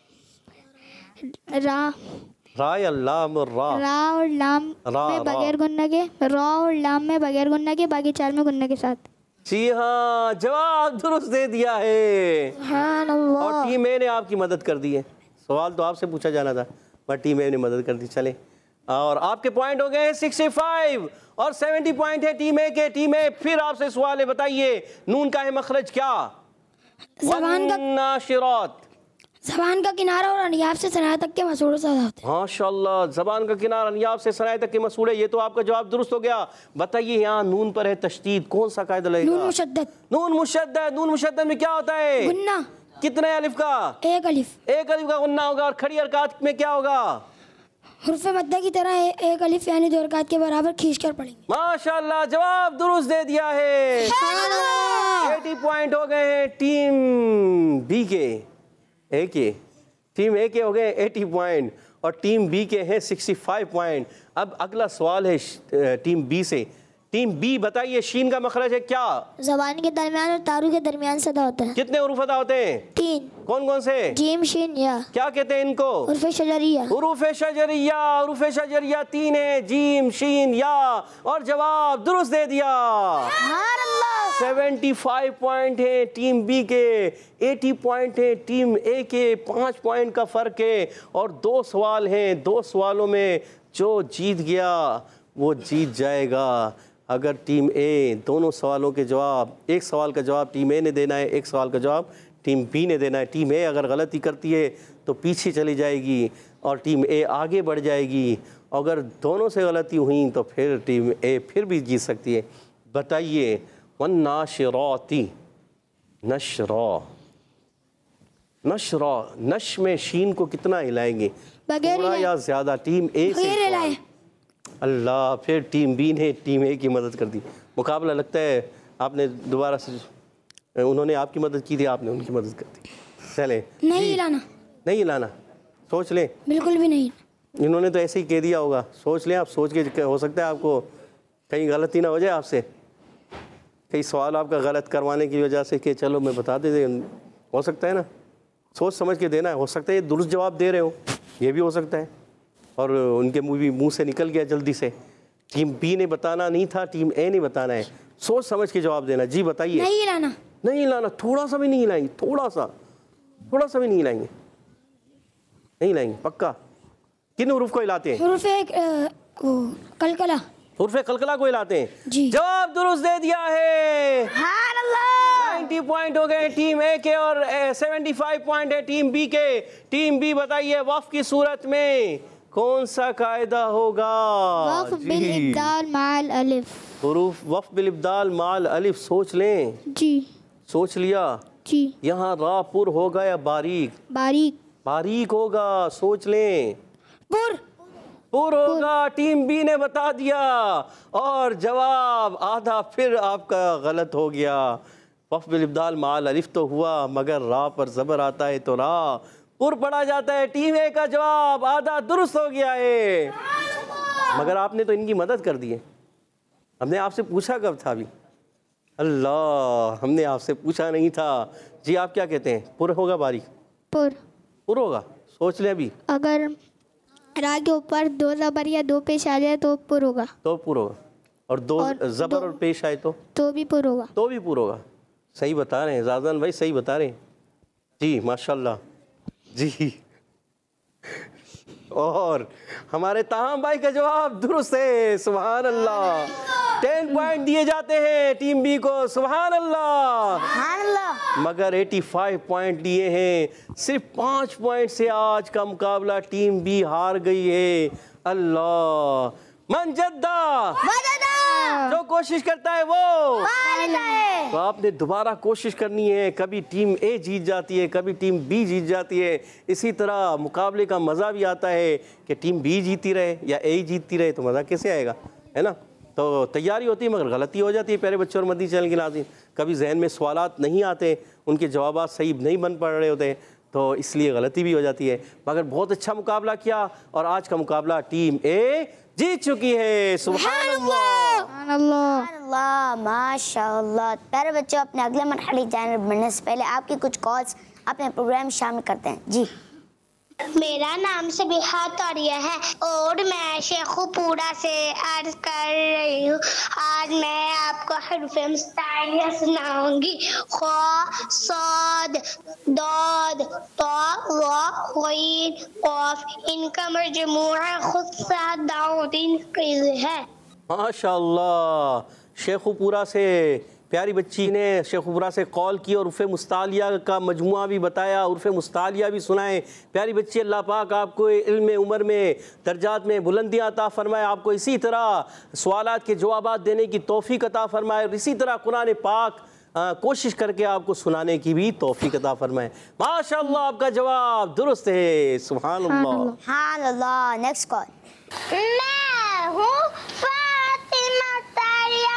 रा या लाम और रा और लाम में बगैर गुन्ना के, रा और लाम में बगैर गुन्ना के, बाकी 4 में गुन्ना के साथ। जी हाँ, जवाब दुरुस्त दे दिया है। और टीम ए ने आपकी मदद कर दी है। सवाल तो आपसे पूछा जाना था, पर टीम ए ने मदद कर दी। चले, और आपके पॉइंट हो गए 65, और 70 पॉइंट है टीम ए के। टीम ए फिर आपसे सवाल है, बताइए नून का है मखरज क्या? वन्नाशिरात। ज़बान का किनारा और अनियाब से सनाया तक के मसूड़े से अदा होते हैं। माशाल्लाह, ज़बान का किनारा अनियाब से सनाया तक के मसूड़े। ये तो आपका जवाब दुरुस्त हो गया। बताइए यहाँ नून पर है तशदीद, कौन सा कायदा लगेगा? नून मुशद्दद। नून मुशद्दद। नून मुशद्दद में क्या होता है? गुन्ना। कितने अलिफ का? एक अलिफ। एक अलिफ का गुन्ना होगा। और खड़ी हरकत में क्या होगा? हुर्फ मद्दा की तरह एक अलिफ यानी 2 रकात के बराबर खींचकर पढ़ेंगे। माशाल्लाह, जवाब दुरुस्त दे दिया है। 80 पॉइंट हो गए हैं टीम बी के। टीम ए के हो गए 80 पॉइंट, और टीम बी के हैं 65 पॉइंट। अब अगला सवाल है टीम बी से। टीम बी बताइए, शीन का मखरज है क्या? ज़बान के दरमियान और तारू के दरमियान से अदा होता है। कितने हुरूफ अदा होते हैं? 3। कौन कौन से? जीम शीन या। क्या कहते हैं इनको? हुरूफ शजरिया। हुरूफ शजरिया। हुरूफ शजरिया 3 है, जीम शीन या। और जवाब दुरुस्त दे दिया। 75 पॉइंट हैं टीम बी के, 80 पॉइंट हैं टीम ए के, 5 पॉइंट का फ़र्क है और 2 सवाल हैं। 2 सवालों में जो जीत गया वो जीत जाएगा। अगर टीम ए दोनों सवालों के जवाब, एक सवाल का जवाब टीम ए ने देना है, एक सवाल का जवाब टीम बी ने देना है। टीम ए अगर गलती करती है तो पीछे चली जाएगी और टीम ए आगे बढ़ जाएगी। अगर दोनों से गलती हुई तो फिर टीम ए फिर भी जीत सकती है। बताइए, वन्नाशिराती नशरा, नशरा, नश में शीन को कितना हिलाएंगे, थोड़ा या ज़्यादा? टीम ए से अल्लाह, फिर टीम बी ने टीम ए की मदद कर दी। मुकाबला लगता है आपने दोबारा से, उन्होंने आपकी मदद की थी, आपने उनकी मदद कर दी। चले, नहीं हिलाना, नहीं हिलाना, सोच लें। बिल्कुल भी नहीं। इन्होंने तो ऐसे ही कह दिया होगा, सोच लें आप, सोच के, हो सकता है आपको कहीं गलती ना हो जाए आपसे, कई सवाल आपका गलत करवाने की वजह से कि चलो मैं बता देते, हो सकता है ना, सोच समझ के देना है। हो सकता है ये दुरुस्त जवाब दे रहे हो, ये भी हो सकता है, और उनके मुंह से निकल गया जल्दी से। टीम बी ने बताना नहीं था, टीम ए ने बताना है, सोच समझ के जवाब देना। जी बताइए। नहीं हिलाना, नहीं हिलाना, थोड़ा सा भी नहीं हिलाएंगे, थोड़ा सा भी नहीं हिलाएंगे, नहीं हिलाएंगे पक्का। किन हुरूफ को हिलाते हैं? कलकला, हुरूफ कलकला को हिलाते हैं। जी। जवाब दुरुस्त दे दिया है। 90 पॉइंट हो गए टीम ए के और 75 पॉइंट है टीम बी के। टीम बी बताइए, वफ की सूरत में कौन सा कायदा होगा? वफ बिल इब्दाल माल अलिफ। हुरूफ वफ बिल इब्दाल माल अलिफ, सोच लें। जी, सोच लिया? जी। यहाँ रा पुर होगा या बारीक? बारीक, बारीक होगा, सोच लें। पुर होगा, टीम बी ने बता दिया और जवाब आधा फिर आपका गलत हो गया। वफ बिल इब्दाल माल अलिफ तो हुआ, मगर रा पर ज़बर आता है तो रा पुर पढ़ा जाता है। टीम ए का जवाब आधा दुरुस्त हो गया है, मगर आपने तो इनकी मदद कर दी है। हमने आपसे पूछा कब था अभी? अल्लाह, हमने आपसे पूछा नहीं था। जी आप क्या कहते हैं, पुर होगा बारीक? पुर होगा, सोच ले अभी। अगर रा के ऊपर 2 ज़बर या 2 पेश आ जाए तो पुर होगा, तो पुर होगा, और 2 ज़बर और पेश आए तो भी पुर होगा, तो भी पुर होगा। सही बता रहे हैं जाज़ान भाई, सही बता रहे हैं जी, माशाल्लाह जी। और हमारे ताहम भाई का जवाब दुरुस्त है, सुभान अल्लाह। 10 पॉइंट दिए जाते हैं टीम बी को, सुभान अल्लाह। मगर 85 पॉइंट दिए हैं, सिर्फ 5 पॉइंट से आज का मुकाबला टीम बी हार गई है। अल्लाह, मन जद्दा जो कोशिश करता है वो तो आपने दोबारा कोशिश करनी है। कभी टीम ए जीत जाती है, कभी टीम बी जीत जाती है। इसी तरह मुकाबले का मज़ा भी आता है कि टीम बी जीती रहे या ए जीतती रहे, तो मज़ा कैसे आएगा, है ना। तो तैयारी होती है मगर गलती हो जाती है। प्यारे बच्चों और मदनी चैनल के नाज़रीन, कभी जहन में सवालात नहीं आते, उनके जवाब सही नहीं बन पड़ रहे होते, तो इसलिए गलती भी हो जाती है। मगर बहुत अच्छा मुकाबला किया और आज का मुकाबला टीम ए जीत चुकी है, सुभान अल्लाह, माशाअल्लाह। प्यारे बच्चों, अपने अगले मरहले जाने बढ़ने से पहले आपकी कुछ कॉल्स अपने प्रोग्राम शामिल करते हैं। जी, मेरा नाम सबिहा तौरिया है और मैं शेखुपुरा से अर्ज कर रही हूँ। आज मैं आपको हरूफ़े मुस्ताइलिया सुनाऊंगी। ख, साद, दाद, ता, वा, गीन, क़ाफ। इनका मजमूआ खुद सा दाऊदीन है। माशाअल्लाह। शेखुपुरा से प्यारी बच्ची ने शेखुपुरा से कॉल की और उर्फ़े मुस्तालिया का मजमुआ भी बताया, उर्फ़े मुस्तालिया भी सुनाए। प्यारी बच्ची, अल्लाह पाक आपको इल्म उमर में दर्जात में बुलंदियाँ अता फरमाए, आपको इसी तरह सवालात के जवाबात देने की तौफ़ीक अता फरमाए और इसी तरह कुरान पाक कोशिश करके आपको सुनाने की भी तौफ़ीक अता फरमाए। माशाअल्लाह, आपका जवाब दुरुस्त है, सुभान अल्लाह। Next call. मैं हूँ फातिमा तारिया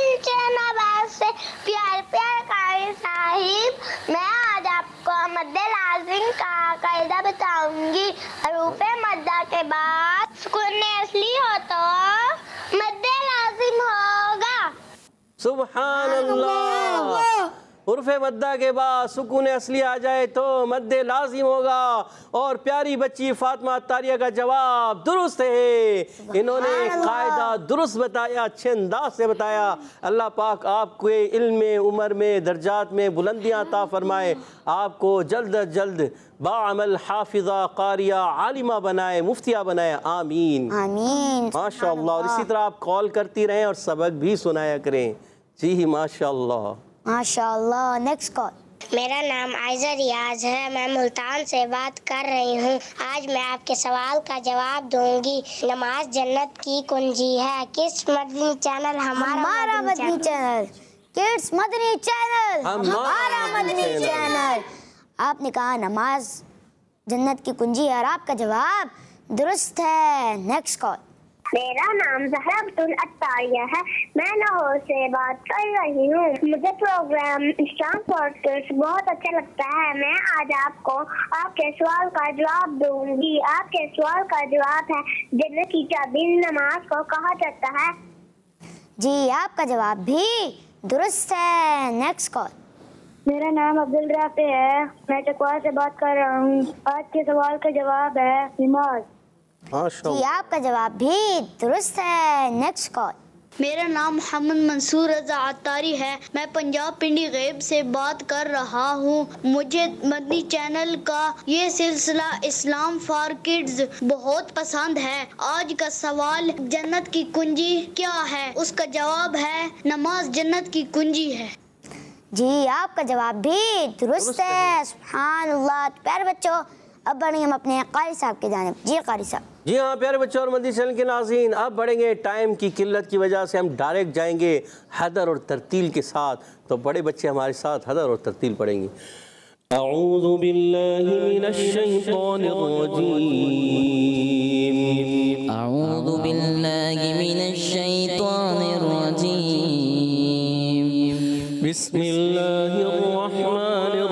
से प्यार कारी साहिब। मैं आज आपको मद्दे लाज़िम का कायदा बताऊंगी। हरूफ़े मद्दा के बाद सुकून असली हो तो मद्दे लाज़िम होगा। सुभान अल्लाह, उर्फ़ मद्दा के बाद सुकून असली आ जाए तो मद्दे लाजिम होगा। और प्यारी बच्ची फातिमा अत्तारिया का जवाब दुरुस्त है। इन्होंने कायदा दुरुस्त बताया, अच्छे अंदाज से बताया। अल्लाह पाक आपको इल्म में, उम्र में, दर्जात में बुलंदियाँ अता फरमाए। आपको जल्द अज जल्द बाअमल हाफिज़ा, कारिया, आलिमा बनाए, मुफ्तिया बनाए। आमीन आमीन माशाअल्लाह। और इसी तरह आप कॉल करती रहें और सबक भी सुनाया करें। जी माशाअल्लाह माशाअल्लाह। Next call. मेरा नाम आयजा रियाज है, मैं मुल्तान से बात कर रही हूँ। आज मैं आपके सवाल का जवाब दूंगी। नमाज जन्नत की कुंजी है। किस मदनी चैनल? हमारा Madani channel. Kids Madani channel, हमारा मदनी चैनल। आपने कहा नमाज जन्नत की कुंजी है और आपका जवाब दुरुस्त है। Next call. मेरा नाम ज़हरा अब्दुल अत्तारिया है, मैं लाहौर से बात कर रही हूँ। मुझे प्रोग्राम इस्लाम फॉर किड्स बहुत अच्छा लगता है। मैं आज आपको आपके सवाल का जवाब दूंगी। आपके सवाल का जवाब है जन्नत की चाबी नमाज को कहा जाता है। जी आपका जवाब भी दुरुस्त है। Next call. मेरा नाम अब्दुल राफे है, मैं चकवाल से बात कर रहा हूँ। आज के सवाल का जवाब है नमाज। जी आपका जवाब भी दुरुस्त है। Next call. मेरा नाम मोहम्मद मंसूर रजा अत्तारी है, मैं पंजाब पिंडी गैब से बात कर रहा हूँ। मुझे मदनी चैनल का ये सिलसिला इस्लाम फॉर किड्स बहुत पसंद है। आज का सवाल जन्नत की कुंजी क्या है? उसका जवाब है नमाज जन्नत की कुंजी है। जी आपका जवाब भी दुरुस्त है। सुभान अल्लाह। प्यारे बच्चों, अब बढ़ेंगे हम अपने कारी साहब की जानिब। जी कारी साहब। जी हाँ प्यारे बच्चों और मदनी चैनल के नाज़रीन, अब बढ़ेंगे। टाइम की किल्लत की वजह से हम डायरेक्ट जाएंगे हदर और तरतील के साथ। तो बड़े बच्चे हमारे साथ हदर और तरतील पढ़ेंगे। अऊज़ु बिल्लाहि मिनश शैतानिर रजीम। अऊज़ु बिल्लाहि मिनश शैतानिर रजीम। बिस्मिल्लाहिर रहमानिर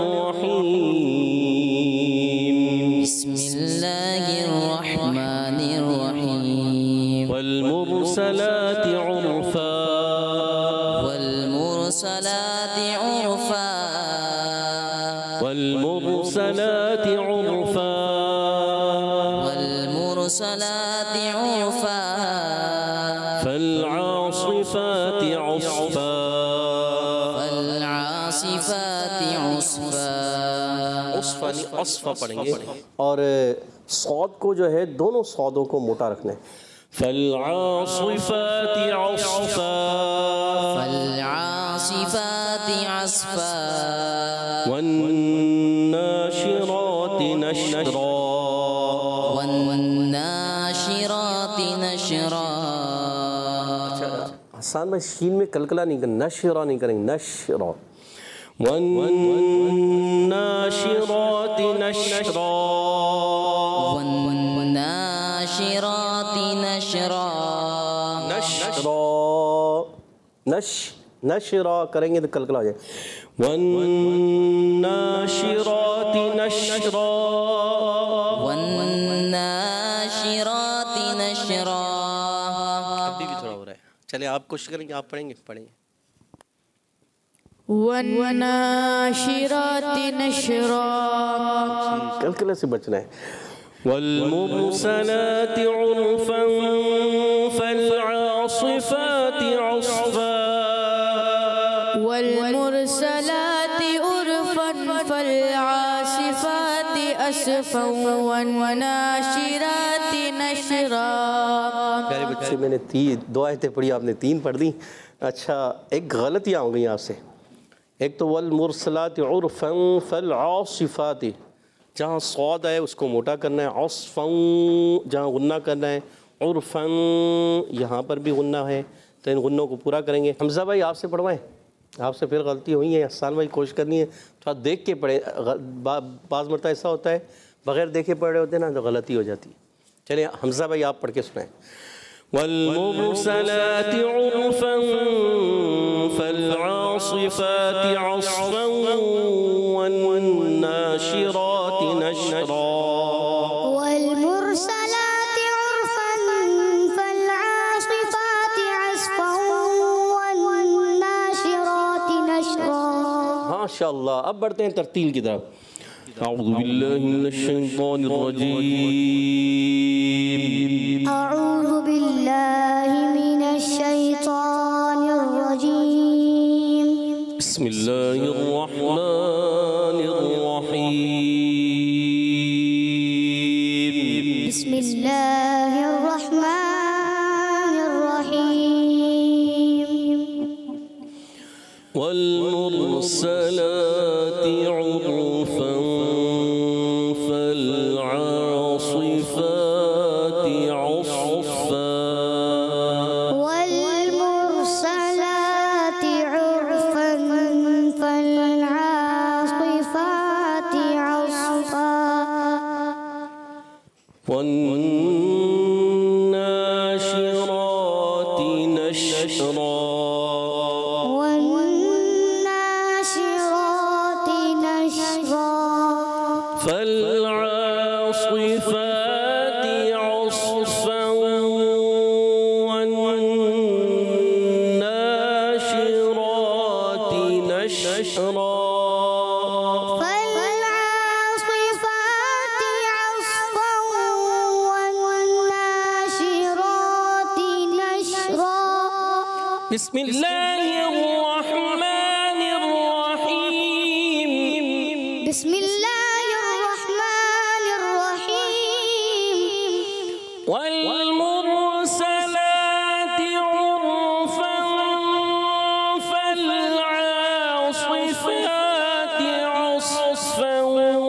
रहीम। बिस्मिल्लाहिर रहमानिर रहीम। वल मुरसलाति उरफा। वल मुरसलाति उरफा। वल मुरसलाति उरफा। वल मुरसलाति उरफा। फल आसिफाति अस्फा। फल आसिफाति अस्फा। अस्फा पढ़ेंगे और सौद को जो है दोनों सौदों को मोटा रखना है। फल आसिफाति अस्फा। फल आसिफाति अस्फा। वन नाशिराति नशरा। वन नाशिराति नशरा। आसान में शीन में कलकला नहीं करेंगे, नशरा नहीं करेंगे, नशरा। वन नाशिराति नशरा। वन नाशिराति नशरा। नशरा नशरा करेंगे तो कलकला हो जाए। वन नाशिराति नशरा। वन नाशिराति नशरा। अभी भी थोड़ा हो रहा है। चलिए आप कोशिश करेंगे, आप पढ़ेंगे। वन्नाशिराति नशरा। कलकले से बचना है। वल्मुरसलाति उरफन फलआसिफाति अस्फा। वल्मुरसलाति उरफन फलआसिफाति अस्फा। वन्नाशिराति नशरा। प्यारे बच्चे, मैंने दो आयतें पढ़ी, आपने तीन पढ़ दी। अच्छा, एक गलतियाँ हो गई आपसे। एक तो वल मुरसलाति उरफन फल आसिफाति, जहाँ सौद है उसको मोटा करना है। अस्फन जहाँ गुन्ना करना है। उरफन यहाँ पर भी गुन्ना है, तो इन गुन्नों को पूरा करेंगे। हमजा भाई आपसे पढ़वाएं, आपसे फिर गलती हुई है। हसन भाई कोशिश करनी है, थोड़ा देख के पढ़ें। बाज़ मरता ऐसा होता है बग़ैर देखे पढ़ रहे होते हैं ना, तो गलती हो जाती है। चलिए हमजा भाई आप पढ़ के सुनाएं। वल्मुरसलाति उरफन फलआसिफाति अस्फा। वन्नाशिराति नशरा। वल्मुरसलाति उरफन फलआसिफाति अस्फा। वन्नाशिराति नशरा। माशाअल्लाह। अब बढ़ते हैं तरतील की तरफ। अऊज़ु बिल्लाहि मिनश शैतानिर रजीम। अऊज़ु बिल्लाहि मिनश शैतानिर रजीम। बिस्मिल्लाहिर रहमानिर रहीम। बिस्मिल्लाहिर रहमानिर रहीम। वल मुरसलाति उरफन फल आसिफाति अस्फा। वल मुरसलाति उरफन फल आसिफाति अस्फा। वन्नाशिराति नशरा। वन्नाशिराति नशरा। فالعاصفات عصفا والناشرات نشرا فالعاصفات عصفا والناشرات نشرا. بسم الله الرحمن الرحيم. بسم الله الرحمن الرحيم. والمرسلات عرفا فالعاصفات عصفا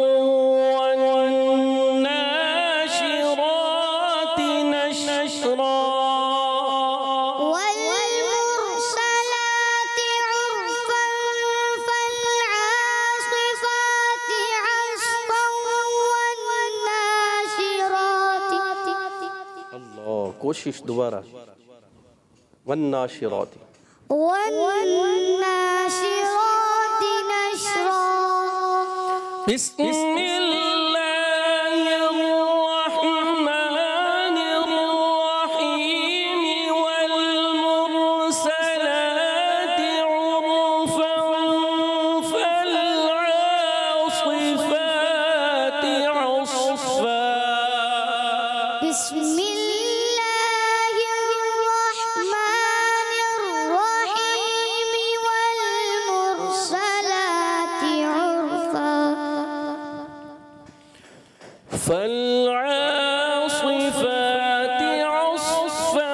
والناشرات نشرا. والمرسلات عرفا فالعاصفات عصفا والناشرات. अल्लाह, कोशिश दोबारा। वन्नाशिरात। والناشرات نشرا. بسم الله الرحمن الرحيم. والمرسلات عرفا فالعاصفات عصفا. بسم الله الرحمن الرحيم. والمرسلات عرفا فالعاصفات عصفا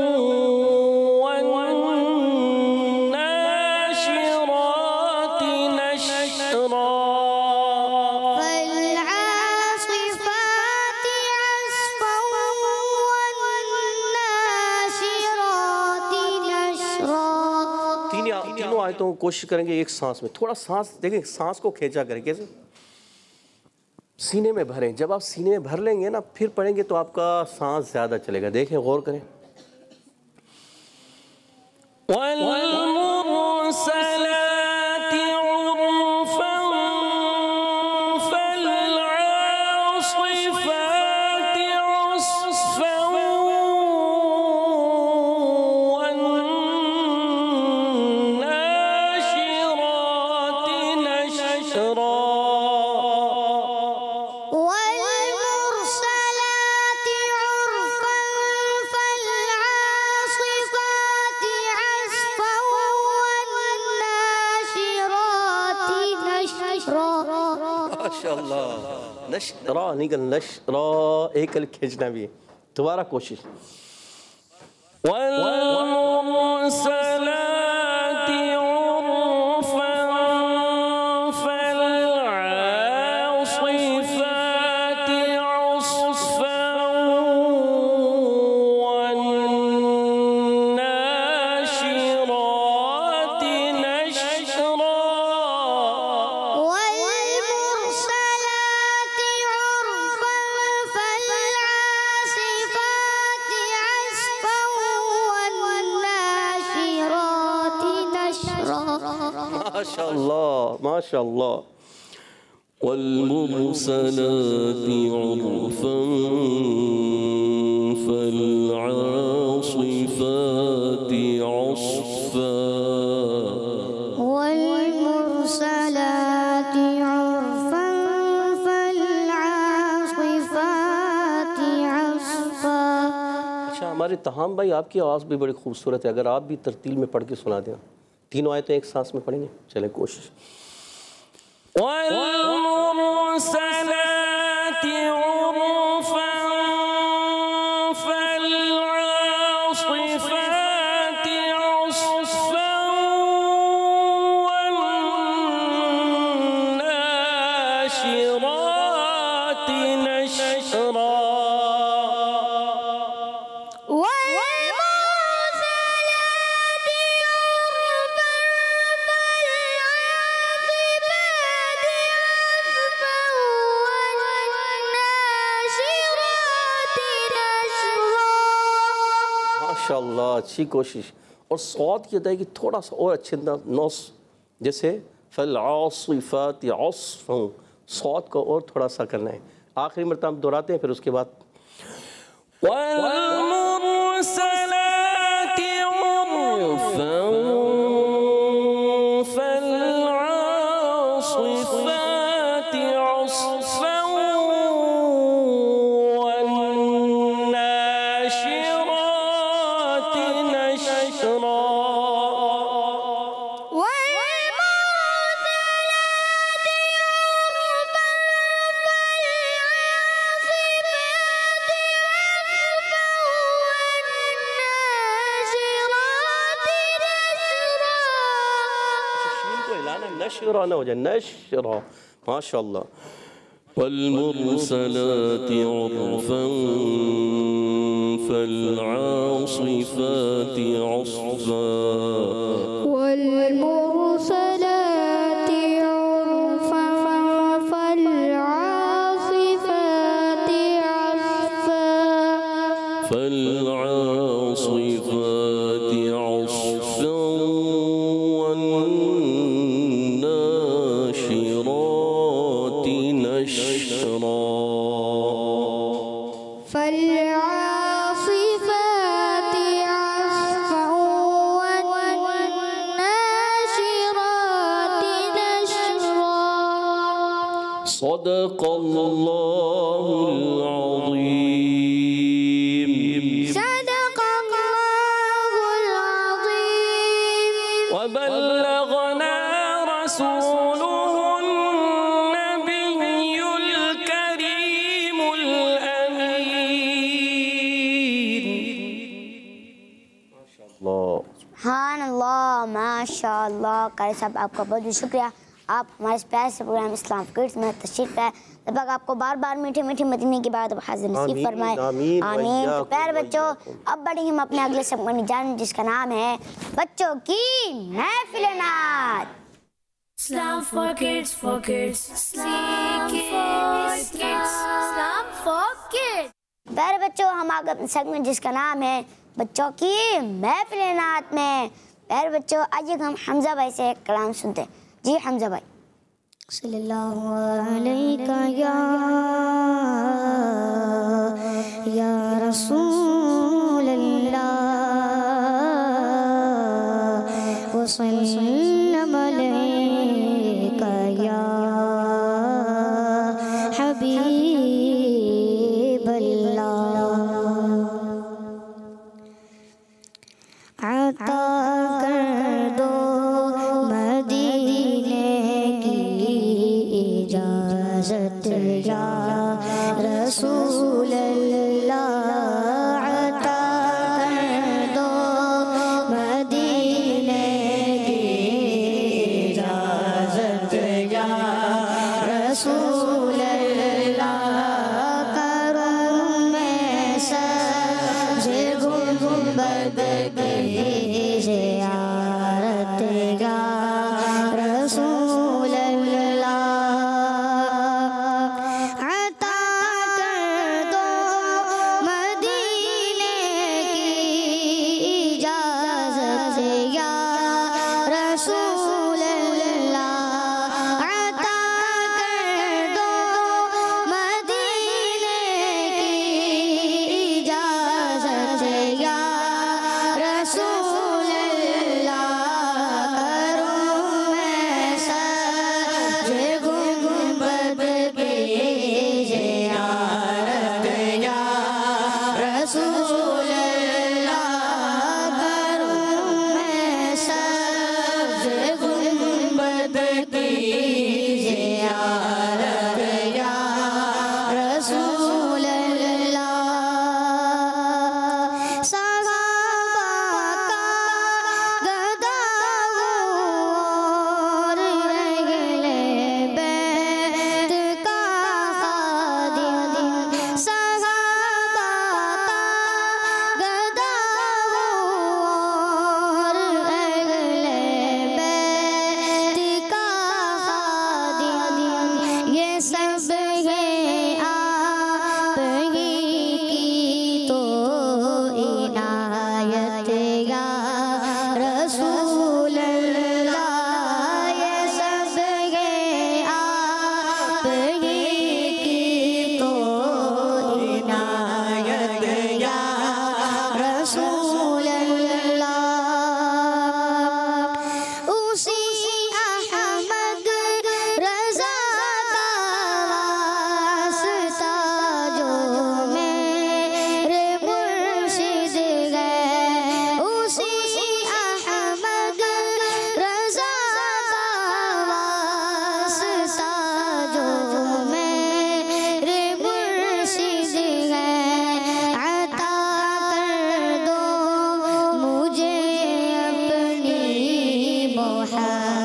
والناشرات نشرا. فالعاصفات عصفا والناشرات نشرا. तीनों आयतों को कोशिश करेंगे एक सांस में। थोड़ा सांस देखें, सांस को खींचा करें। कैसे? सीने में भरें। जब आप सीने में भर लेंगे ना, फिर पढ़ेंगे तो आपका सांस ज्यादा चलेगा। देखें, गौर करें। والمرسلات عرفا فالعاصفات عصفا والناشرات نشرا. والمرسلات عرفا فالعاصفات عصفا والناشرات نشرا. माशाअल्लाह। नशरा निकल, नशरा एक कल खींचना भी है। दोबारा कोशिश। والمرسلات عرفا فالعاصفات عصفا والناشرات نشرا. والمرسلات عرفا فالعاصفات عصفا والناشرات نشرا. माशाअल्लाह, माशाअल्लाह। والمرسلات عرفا فالعاصفات عصفا. والمرسلات तहाम भाई, आपकी आवाज़ भी बड़ी खूबसूरत है, अगर आप भी तरतील में पढ़ के सुना दें। तीनों आयतें एक सांस में पढ़ेंगे, चलें कोशिश। माशाअल्लाह, अच्छी कोशिश। और सौत की अदायगी थोड़ा सा और अच्छे नौस, जैसे फल-आसिफ़ाति अस्फ़ा, सौत को और थोड़ा सा करना है। आखिरी मरतबा हम दोहराते हैं, फिर उसके बाद वल-मुरसलाति उर्फ़ा फल-आसिफ़ाति अस्फ़ा नशरा ना हो जाए, नशरा। माशाअल्लाह। वल्मुरसलाति उर्फ़ा फल-आसिफ़ाति अस्फ़ा वल्मुरसलाति उर्फ़ा फल-आसिफ़ाति अस्फ़ा फल-आसिफ़ाति अस्फ़ा सदक़ल्लाहुल अज़ीम। सदक़ल्लाहुल अज़ीम। व बल्लगना रसूलुहुन नबियुल करीमुल अमीन। माशाअल्लाह, सुभानअल्लाह, माशाअल्लाह। कारी साहब, आपका बहुत बहुत शुक्रिया। आप हमारे इस प्यारे से प्रोग्राम इस्लाम किड्स में तशरीफ लाए। लगभग आपको बार बार मीठे मीठे मदीने की बात हाजिर नसीब फरमाए। आमीन। तो प्यारे बच्चों, अब बढ़ेंगे हम अपने अगले सेगमेंट में जान, जिसका नाम है बच्चों की महफिल नात। Islam for kids, for kids. Islam for kids. Islam for kids. प्यारे बच्चों, हम आगे अपने सेगमेंट जिसका नाम है बच्चों की महफिल नात में। प्यारे बच्चों, आइए हम हमजा भाई से कलाम सुनते हैं। जी हमजा भाई। सल्लल्लाहु अलैका या रसूल अल्लाह व सल्लम अलैका या हबीब अल्लाह। आता कर दो या रसूल अल्लाह, अता कर दो मदीने की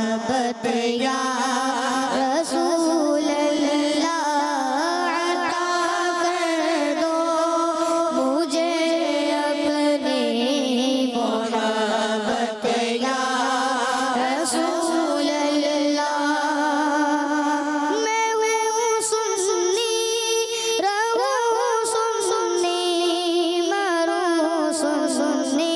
मोहब्बत या रसूल अल्लाह अता कर दो मुझे अपनी मोहब्बत या रसूल अल्लाह। मैं हूँ सुन्नी रहूँ सुन्नी मरूँ सुन्नी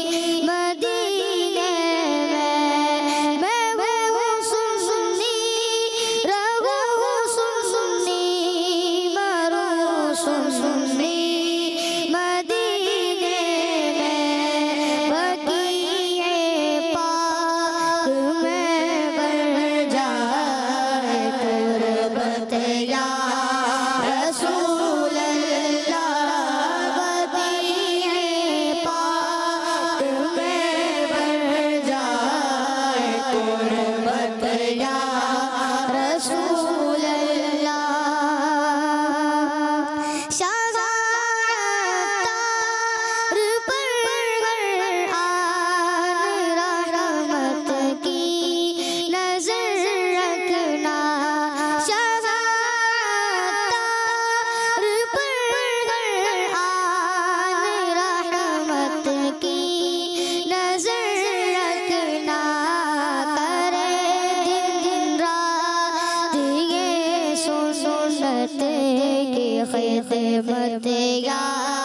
मदीने में। मैं हूँ सुन्नी रहूँ सुन्नी मरूँ सुन्नी मदीने में। बकीए पाक में बढ़ जाए तुरबत या रसूल अल्लाह। बकीए पाक में बढ़ जाए तुरबत या रसूल अल्लाह। शाज़ादार पर आन रहमत की नजर रखना। शाज़ादार पर आन रहमत की नजर रखना। करे दिन रात ये सुन्नत की खिदमत या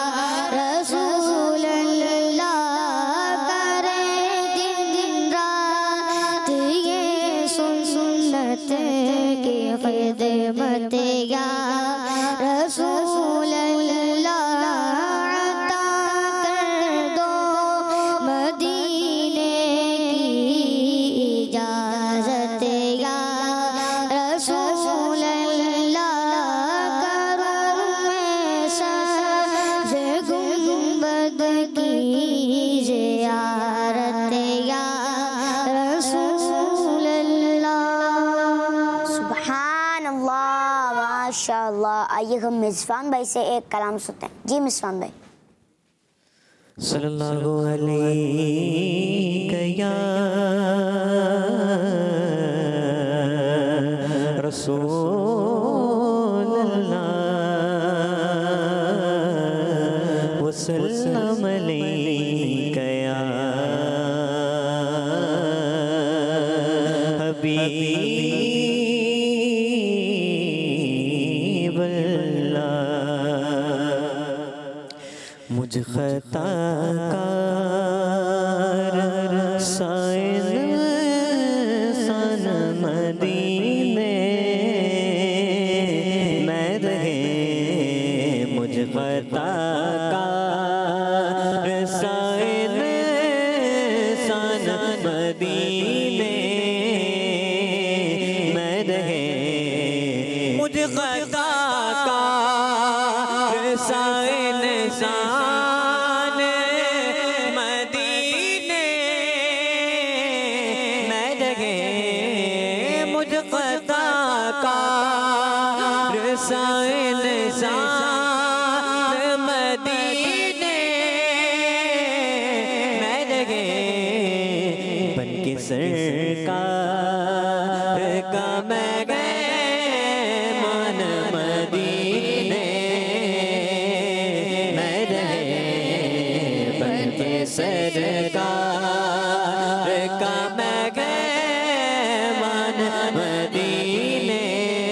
रसूल अल्लाह। करे दिन रात ये सुन्नत की खिदमत या रसूल अल्लाह। अता कर दो मदीने की इजाजत या रसूल अल्लाह। करूँ मैं सबसे गुंबद की ज़ियारत या रसूल अल्लाह। सुभान अल्लाह माशाअल्लाह। आइए हम मिज़वान भाई से एक कलाम सुनते हैं। जी मिज़वान भाई। सल्लल्लाहु अलैहि या रसूल अल्लाह वसल्लम अलैका या हबीब अल्लाह। मुझ खताकार साइल सन मदीने में रहे। मुझ खताकार साइल सन मदीने में रहे। मुझ खताकार साइल सन मदीने में रहे। मुझ खताकार साइल सन मदीने में रहे। बनके सरकार का मैं गए मान मदीने में रहे। बनके सरकार का मैं गए मान मदीने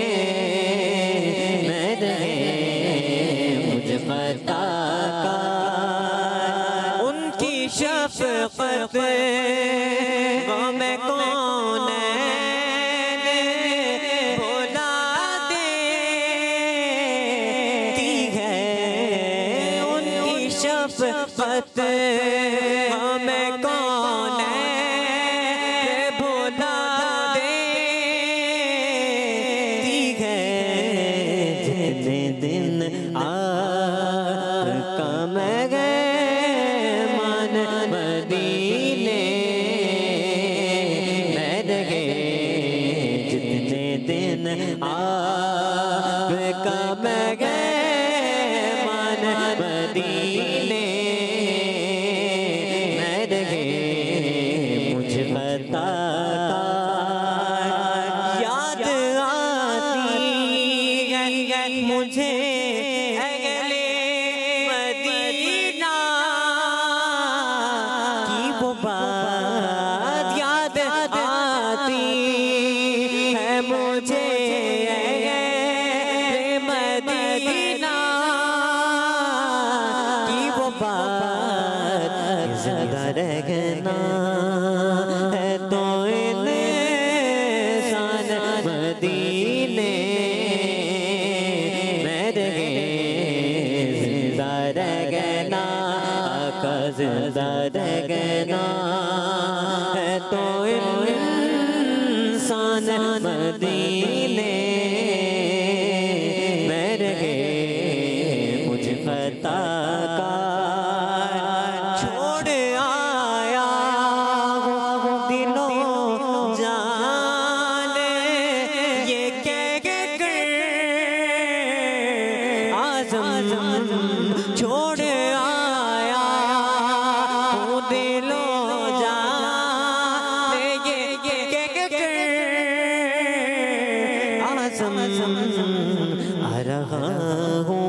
में रहे। मुझ खताकार उनकी शफ़क़त गम कौन भुला देती है। उनकी शफ़क़त गम कौन भुला देती है। जितने दिन आका मैं गए मान मदीने में रहे। जितने दिन आका मैं गए मान मदीने में रहे। मुझ खताकार मदीने में रहे जिंदा रहना आका जिंदा रहना है तो इंसान मदीने में रहे मुझ खता का छोड़ आया हूँ दिलों जाने ये कह कर आज़म छोड़ आया हूँ दिलों जाने ये कह कर आज़म आ रहा हूँ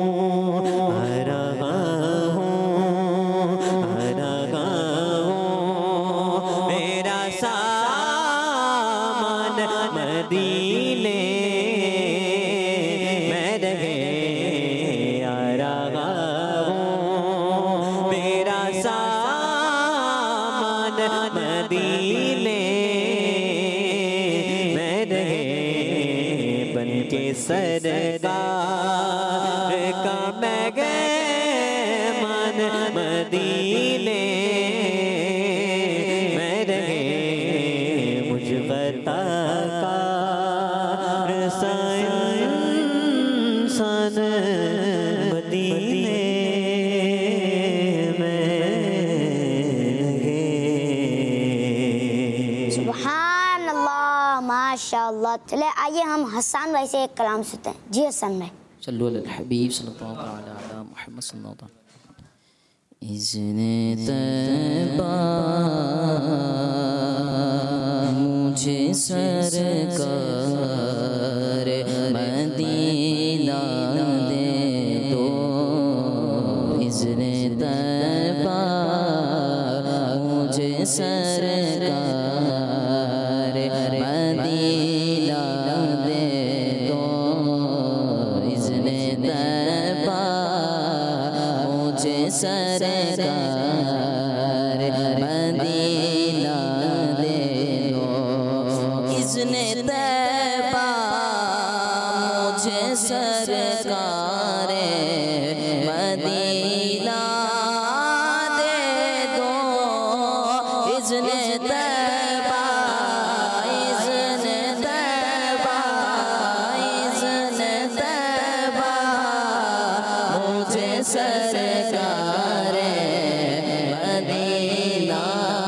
मेरा सामान मदीने में रहे आ रहा हूँ मेरा सामान मदीने में रहे बन के सरकार का मैं मन मदीने में रहे मुझ खता का इंसान मदीने में रहे। सुभान अल्लाह माशाअल्लाह। चले आइए हम हसन भाई से एक कलाम सुनते हैं। जी हसन भाई। सल्लल्लाहु अलैहि हबीब सल्लल्लाहु अलैहि मुहम्मद सल्लल्लाहु अलैहि इज़्ने तैबा मुझे सरकार मदीना दे दो इज़्ने तैबा मुझे सरकार मदीना दे दो इज़्ने तैबा मुझे सरकार मदीना दे दो इज़्ने तैबा मुझे सरकार मदीना दे दो इज़्ने तैबा इज़्ने तैबा इज़्ने तैबा मुझे सरकार मदीना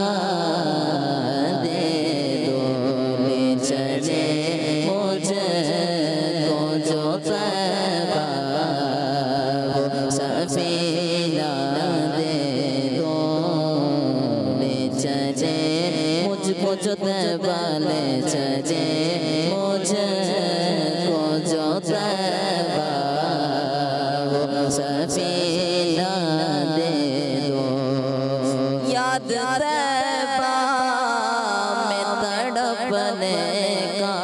दे दो ले चले मुझे को जो तैबा सफीना दे दो ले चले मुझको जो तैबा ले चले मुझे को जो तैबा सफीना दे दो याद तैबा में तड़पने का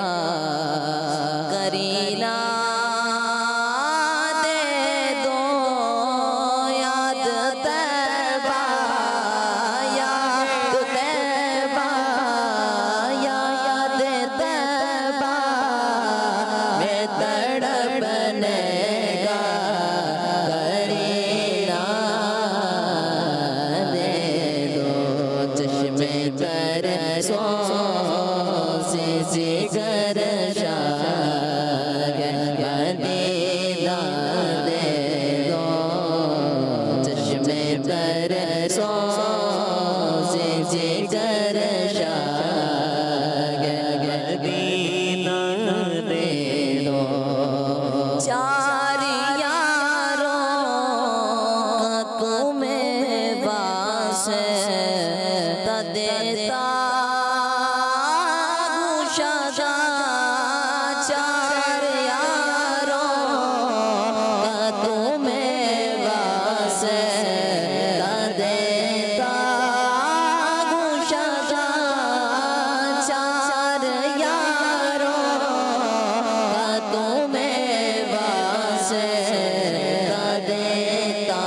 करीना दे दो याद तैबा याद तैबा याद तैबा में तड़पने का करीना दे दो चश्मे पर सो से जिगर शाग मदीना दे दो चश्मे पर सो से जिगर शाग मदीना दे दो चार यारों का तुम्हें वास देता गुशादा चार यारों का तुम्हें वास देता गुशादा चार यारों का तुम्हें वास देता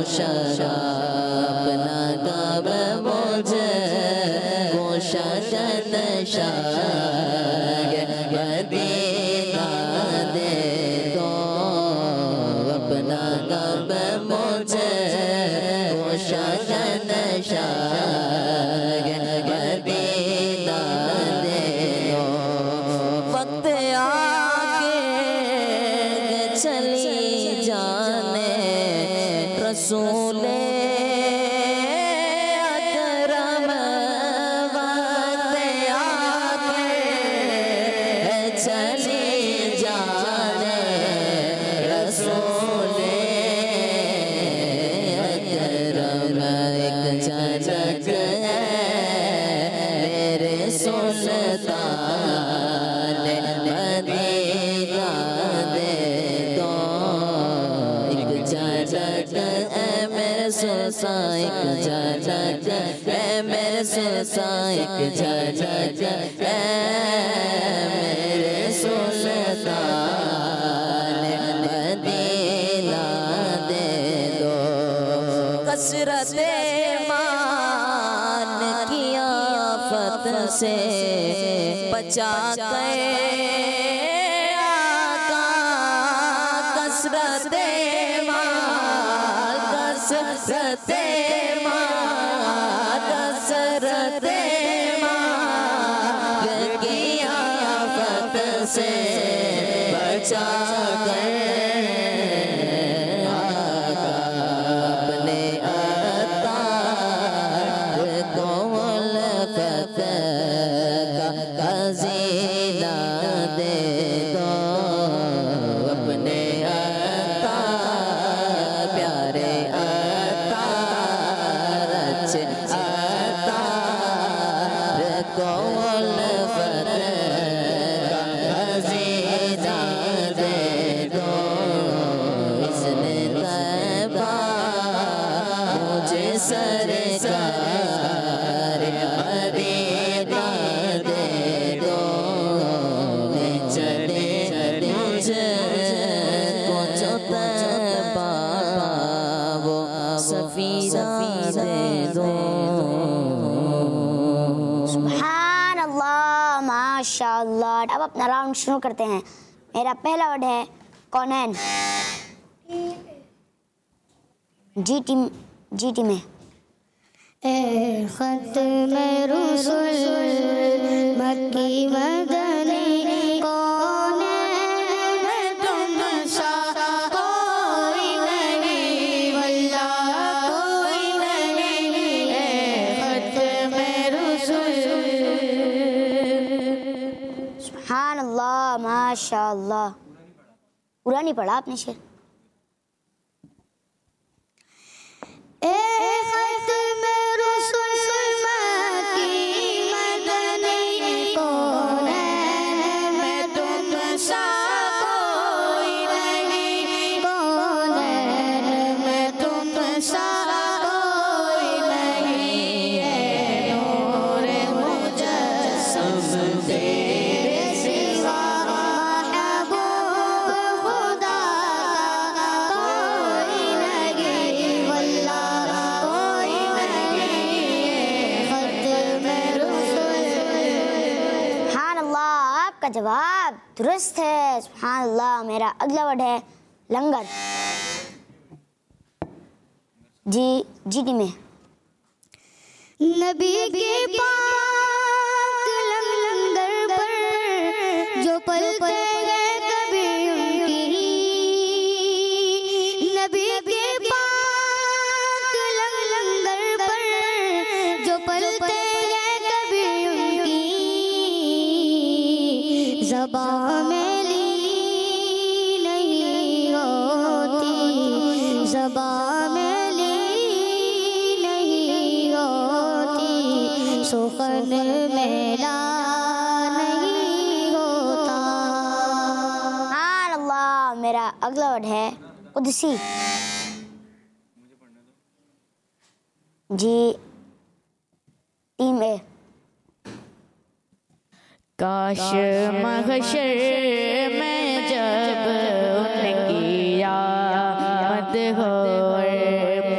गुशादा अपना कब मुझे गोशा शहंशाह मदीना दे दो अपना गम मुझे वो शहंशाह मदीना दे दो वक्त आके चली जाने रसूले अकरम वक्त आके चली जाने रसूले अकरम एक झलक मेरे सुल्तान मदीना दे दो एक झलक मेरे सुल्तान एक झलक मेरे सुल्तान एक झलक मेरे सुल्तान मदीना दे दो कसरत मान की आफत से बचा के आका कसरत मान कसरत मान कसरत मान की आफत से बचा के अपने अतार को मुल्कत का खजीना दे दो अपने अतार प्यारे अतार अच्छे अतार को मुल्कत का खजीना दे दो इसने तैबा मुझे सरकार मदीना दे दो मैं चले मुझे को जो तैबा वो सफीना दे दो सुभान अल्लाह माशाअल्लाह। अब अपना राउंड शुरू करते हैं। मेरा पहला वर्ड है कौनैन। जीटी में ए ख़त्म रसूल मक्की मदनी कौनैन में तुम सा कोई नहीं वल्लाह कोई नहीं ए ख़त्म रसूल। सुभान अल्लाह माशाअल्लाह। पूरा नहीं पढ़ा आपने शेर। आपका जवाब दुरुस्त है। सुभान अल्लाह। मेरा अगला वर्ड है लंगर। जीटी में नबी के पाक लंगर पर जो पलते हैं कभी उनकी नबी के पाक लंगर पर जो पलते हैं कभी उनकी ज़बान में ली नहीं होती ज़बान में ली नहीं होती सुखन मेला नहीं होता। सुभान अल्लाह। मेरा अगला वर्ड है कुदसी। टीम ए। काश महशर में जब उनकी याद हो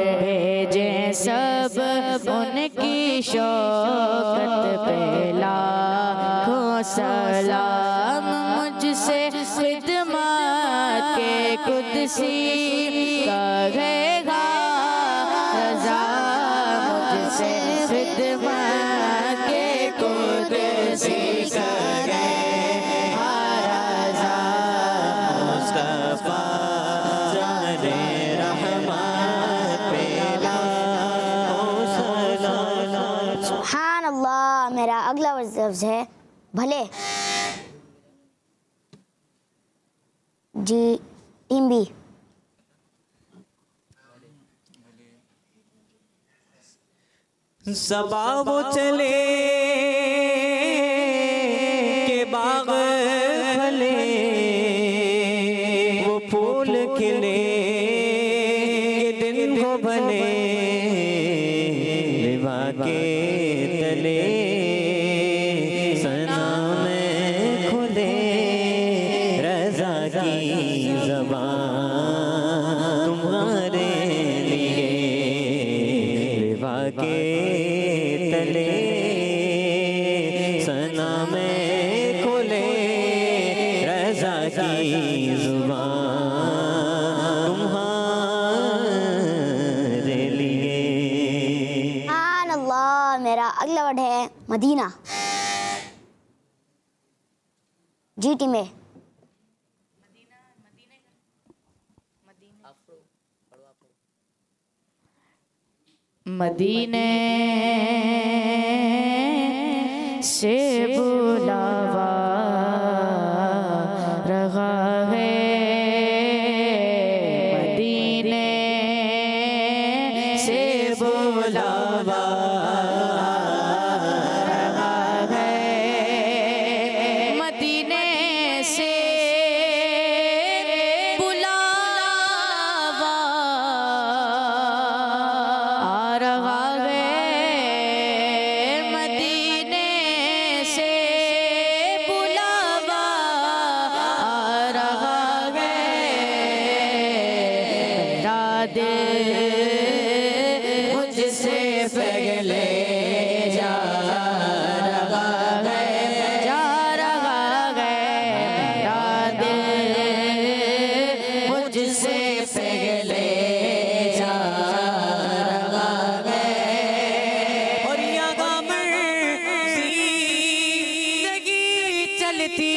भेजे सब उनकी शौकत पे ला सलाम मुझसे खिदमत के कुदसी कहेगा रज़ा मुझसे खिदमत के कुदसी कहेगा रज़ा मुस्तफा जाने रहमत पे सुभान अल्लाह। मेरा अगला लफ्ज़ है भले। जी टीम बी। सबा वो चले के बाग फले, वो फूल खिले के दिन को भले, रिवा के तले सना में खुले, रज़ा की ज़बान तुम्हारे लिए, रिवा के तले सना में खुले, रज़ा की ज़ुबान तुम्हारे लिए। सुभान अल्लाह। मेरा अगला वर्ड है मदीना। जी टीम ए। मदीने से बुलावा रहा है, मदीने से बुलावा रहा है, मदीने से बुलावा आ रहा है, मदीने से बुलावा आ रहा है, मेरा दिल मुझसे पहले जा रहा है, जा रहा है, मेरा दिल मुझसे पहले जा रहा है, और यहाँ जिंदगी चलती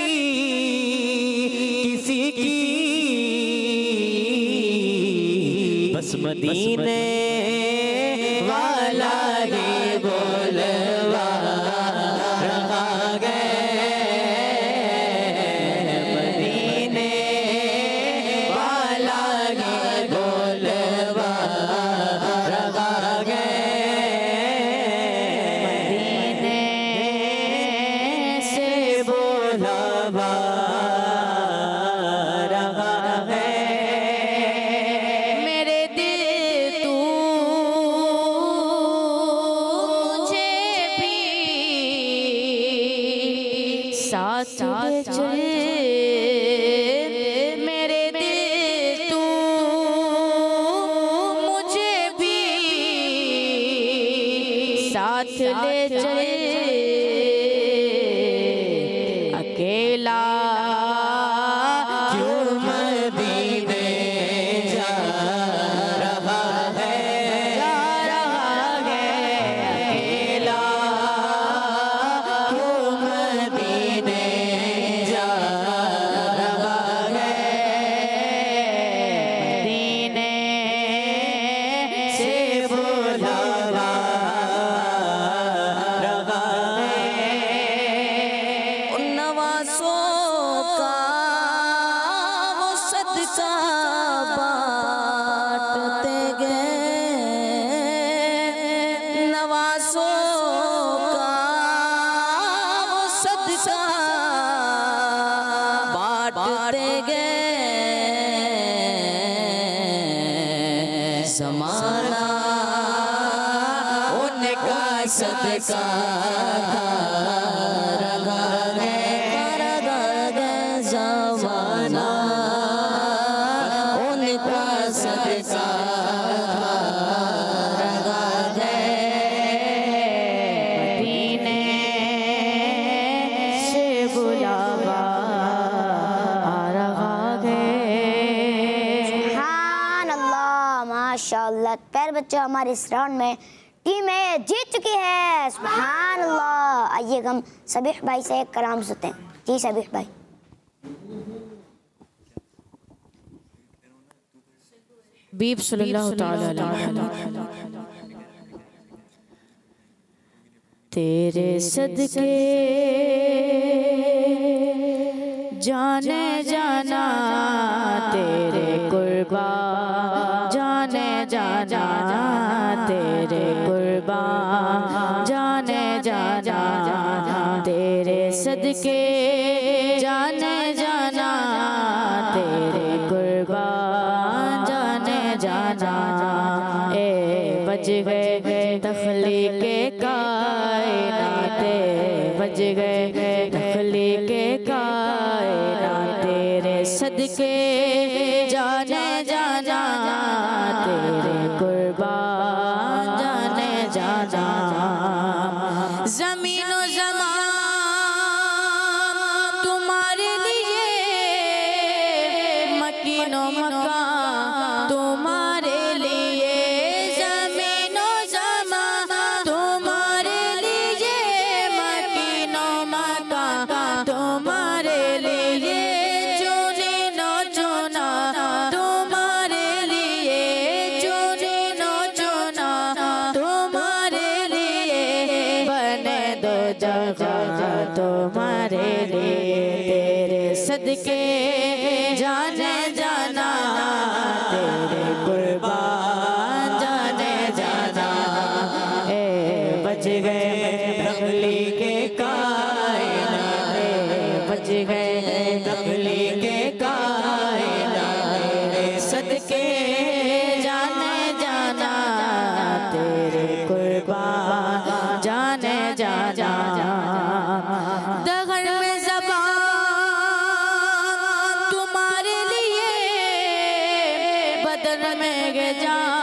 किसी की, बस मदीने वाला ही बोलवा रहा है, मदीने वाला ही बोलवा रहा है, मदीने से बुलावा रहा है, मेरे दिल तू मुझे भी साथ ले चल, मेरे दिल तू मुझे भी साथ ले चल, अकेला क्यों मदीने जा रहा है, जा रहा है, अकेला क्यों मदीने जा रहा है, मदीने से बुलावा रहा है, उन नवाज़ों का वो सदका बांटते गए, नवाज़ों का वो सदका बांटते गए, ज़माना उनका सदका रहा है, ज़माना उनका सदका रहा है, मदीने से बच्चों, हमारे इस राउंड में टीम ए जीत चुकी है। सुभान अल्लाह। आइए हम सबीह भाई से एक कलाम सुनते हैं। जी सबीह भाई। बीब सल्लल्लाहु तआला अलैहि वसल्लम। तेरे सदके जाने जाना, तेरे कुर्बा जाने जाना, तेरे कुर्बा जाने जाना, तेरे सदके जाने जाना, तेरे कुर्बा जाने जाना। ए बज गए तख्लीके कायनाते, बज गए तख्लीके कायनात, तेरे सदके जाने जाना, तेरे कुर्बान जाने जाना। ज़मीनो ज़मान तुम्हारे लिए, मकीनो मकान तुम्हारे लिए, ज़मीनो ज़मान तुम्हारे लिए, मकीनो मकान तुम्हारे लिए, चुनी नो चुना तुम्हारे लिए, चुनी नो चुना तुम्हारे लिए, बने दो जगह तुम्हारे लिए, तेरे सदके जाने जाना, तेरे कुर्बान जाने जाना। ए बच गए तख्लीके कायनात, बच गए तख्लीके कायनात, तेरे सदके जाने जाना, तेरे कुर्बान जाने जाना। दगन में ज़बान तुम्हारे लिए, बदन में जान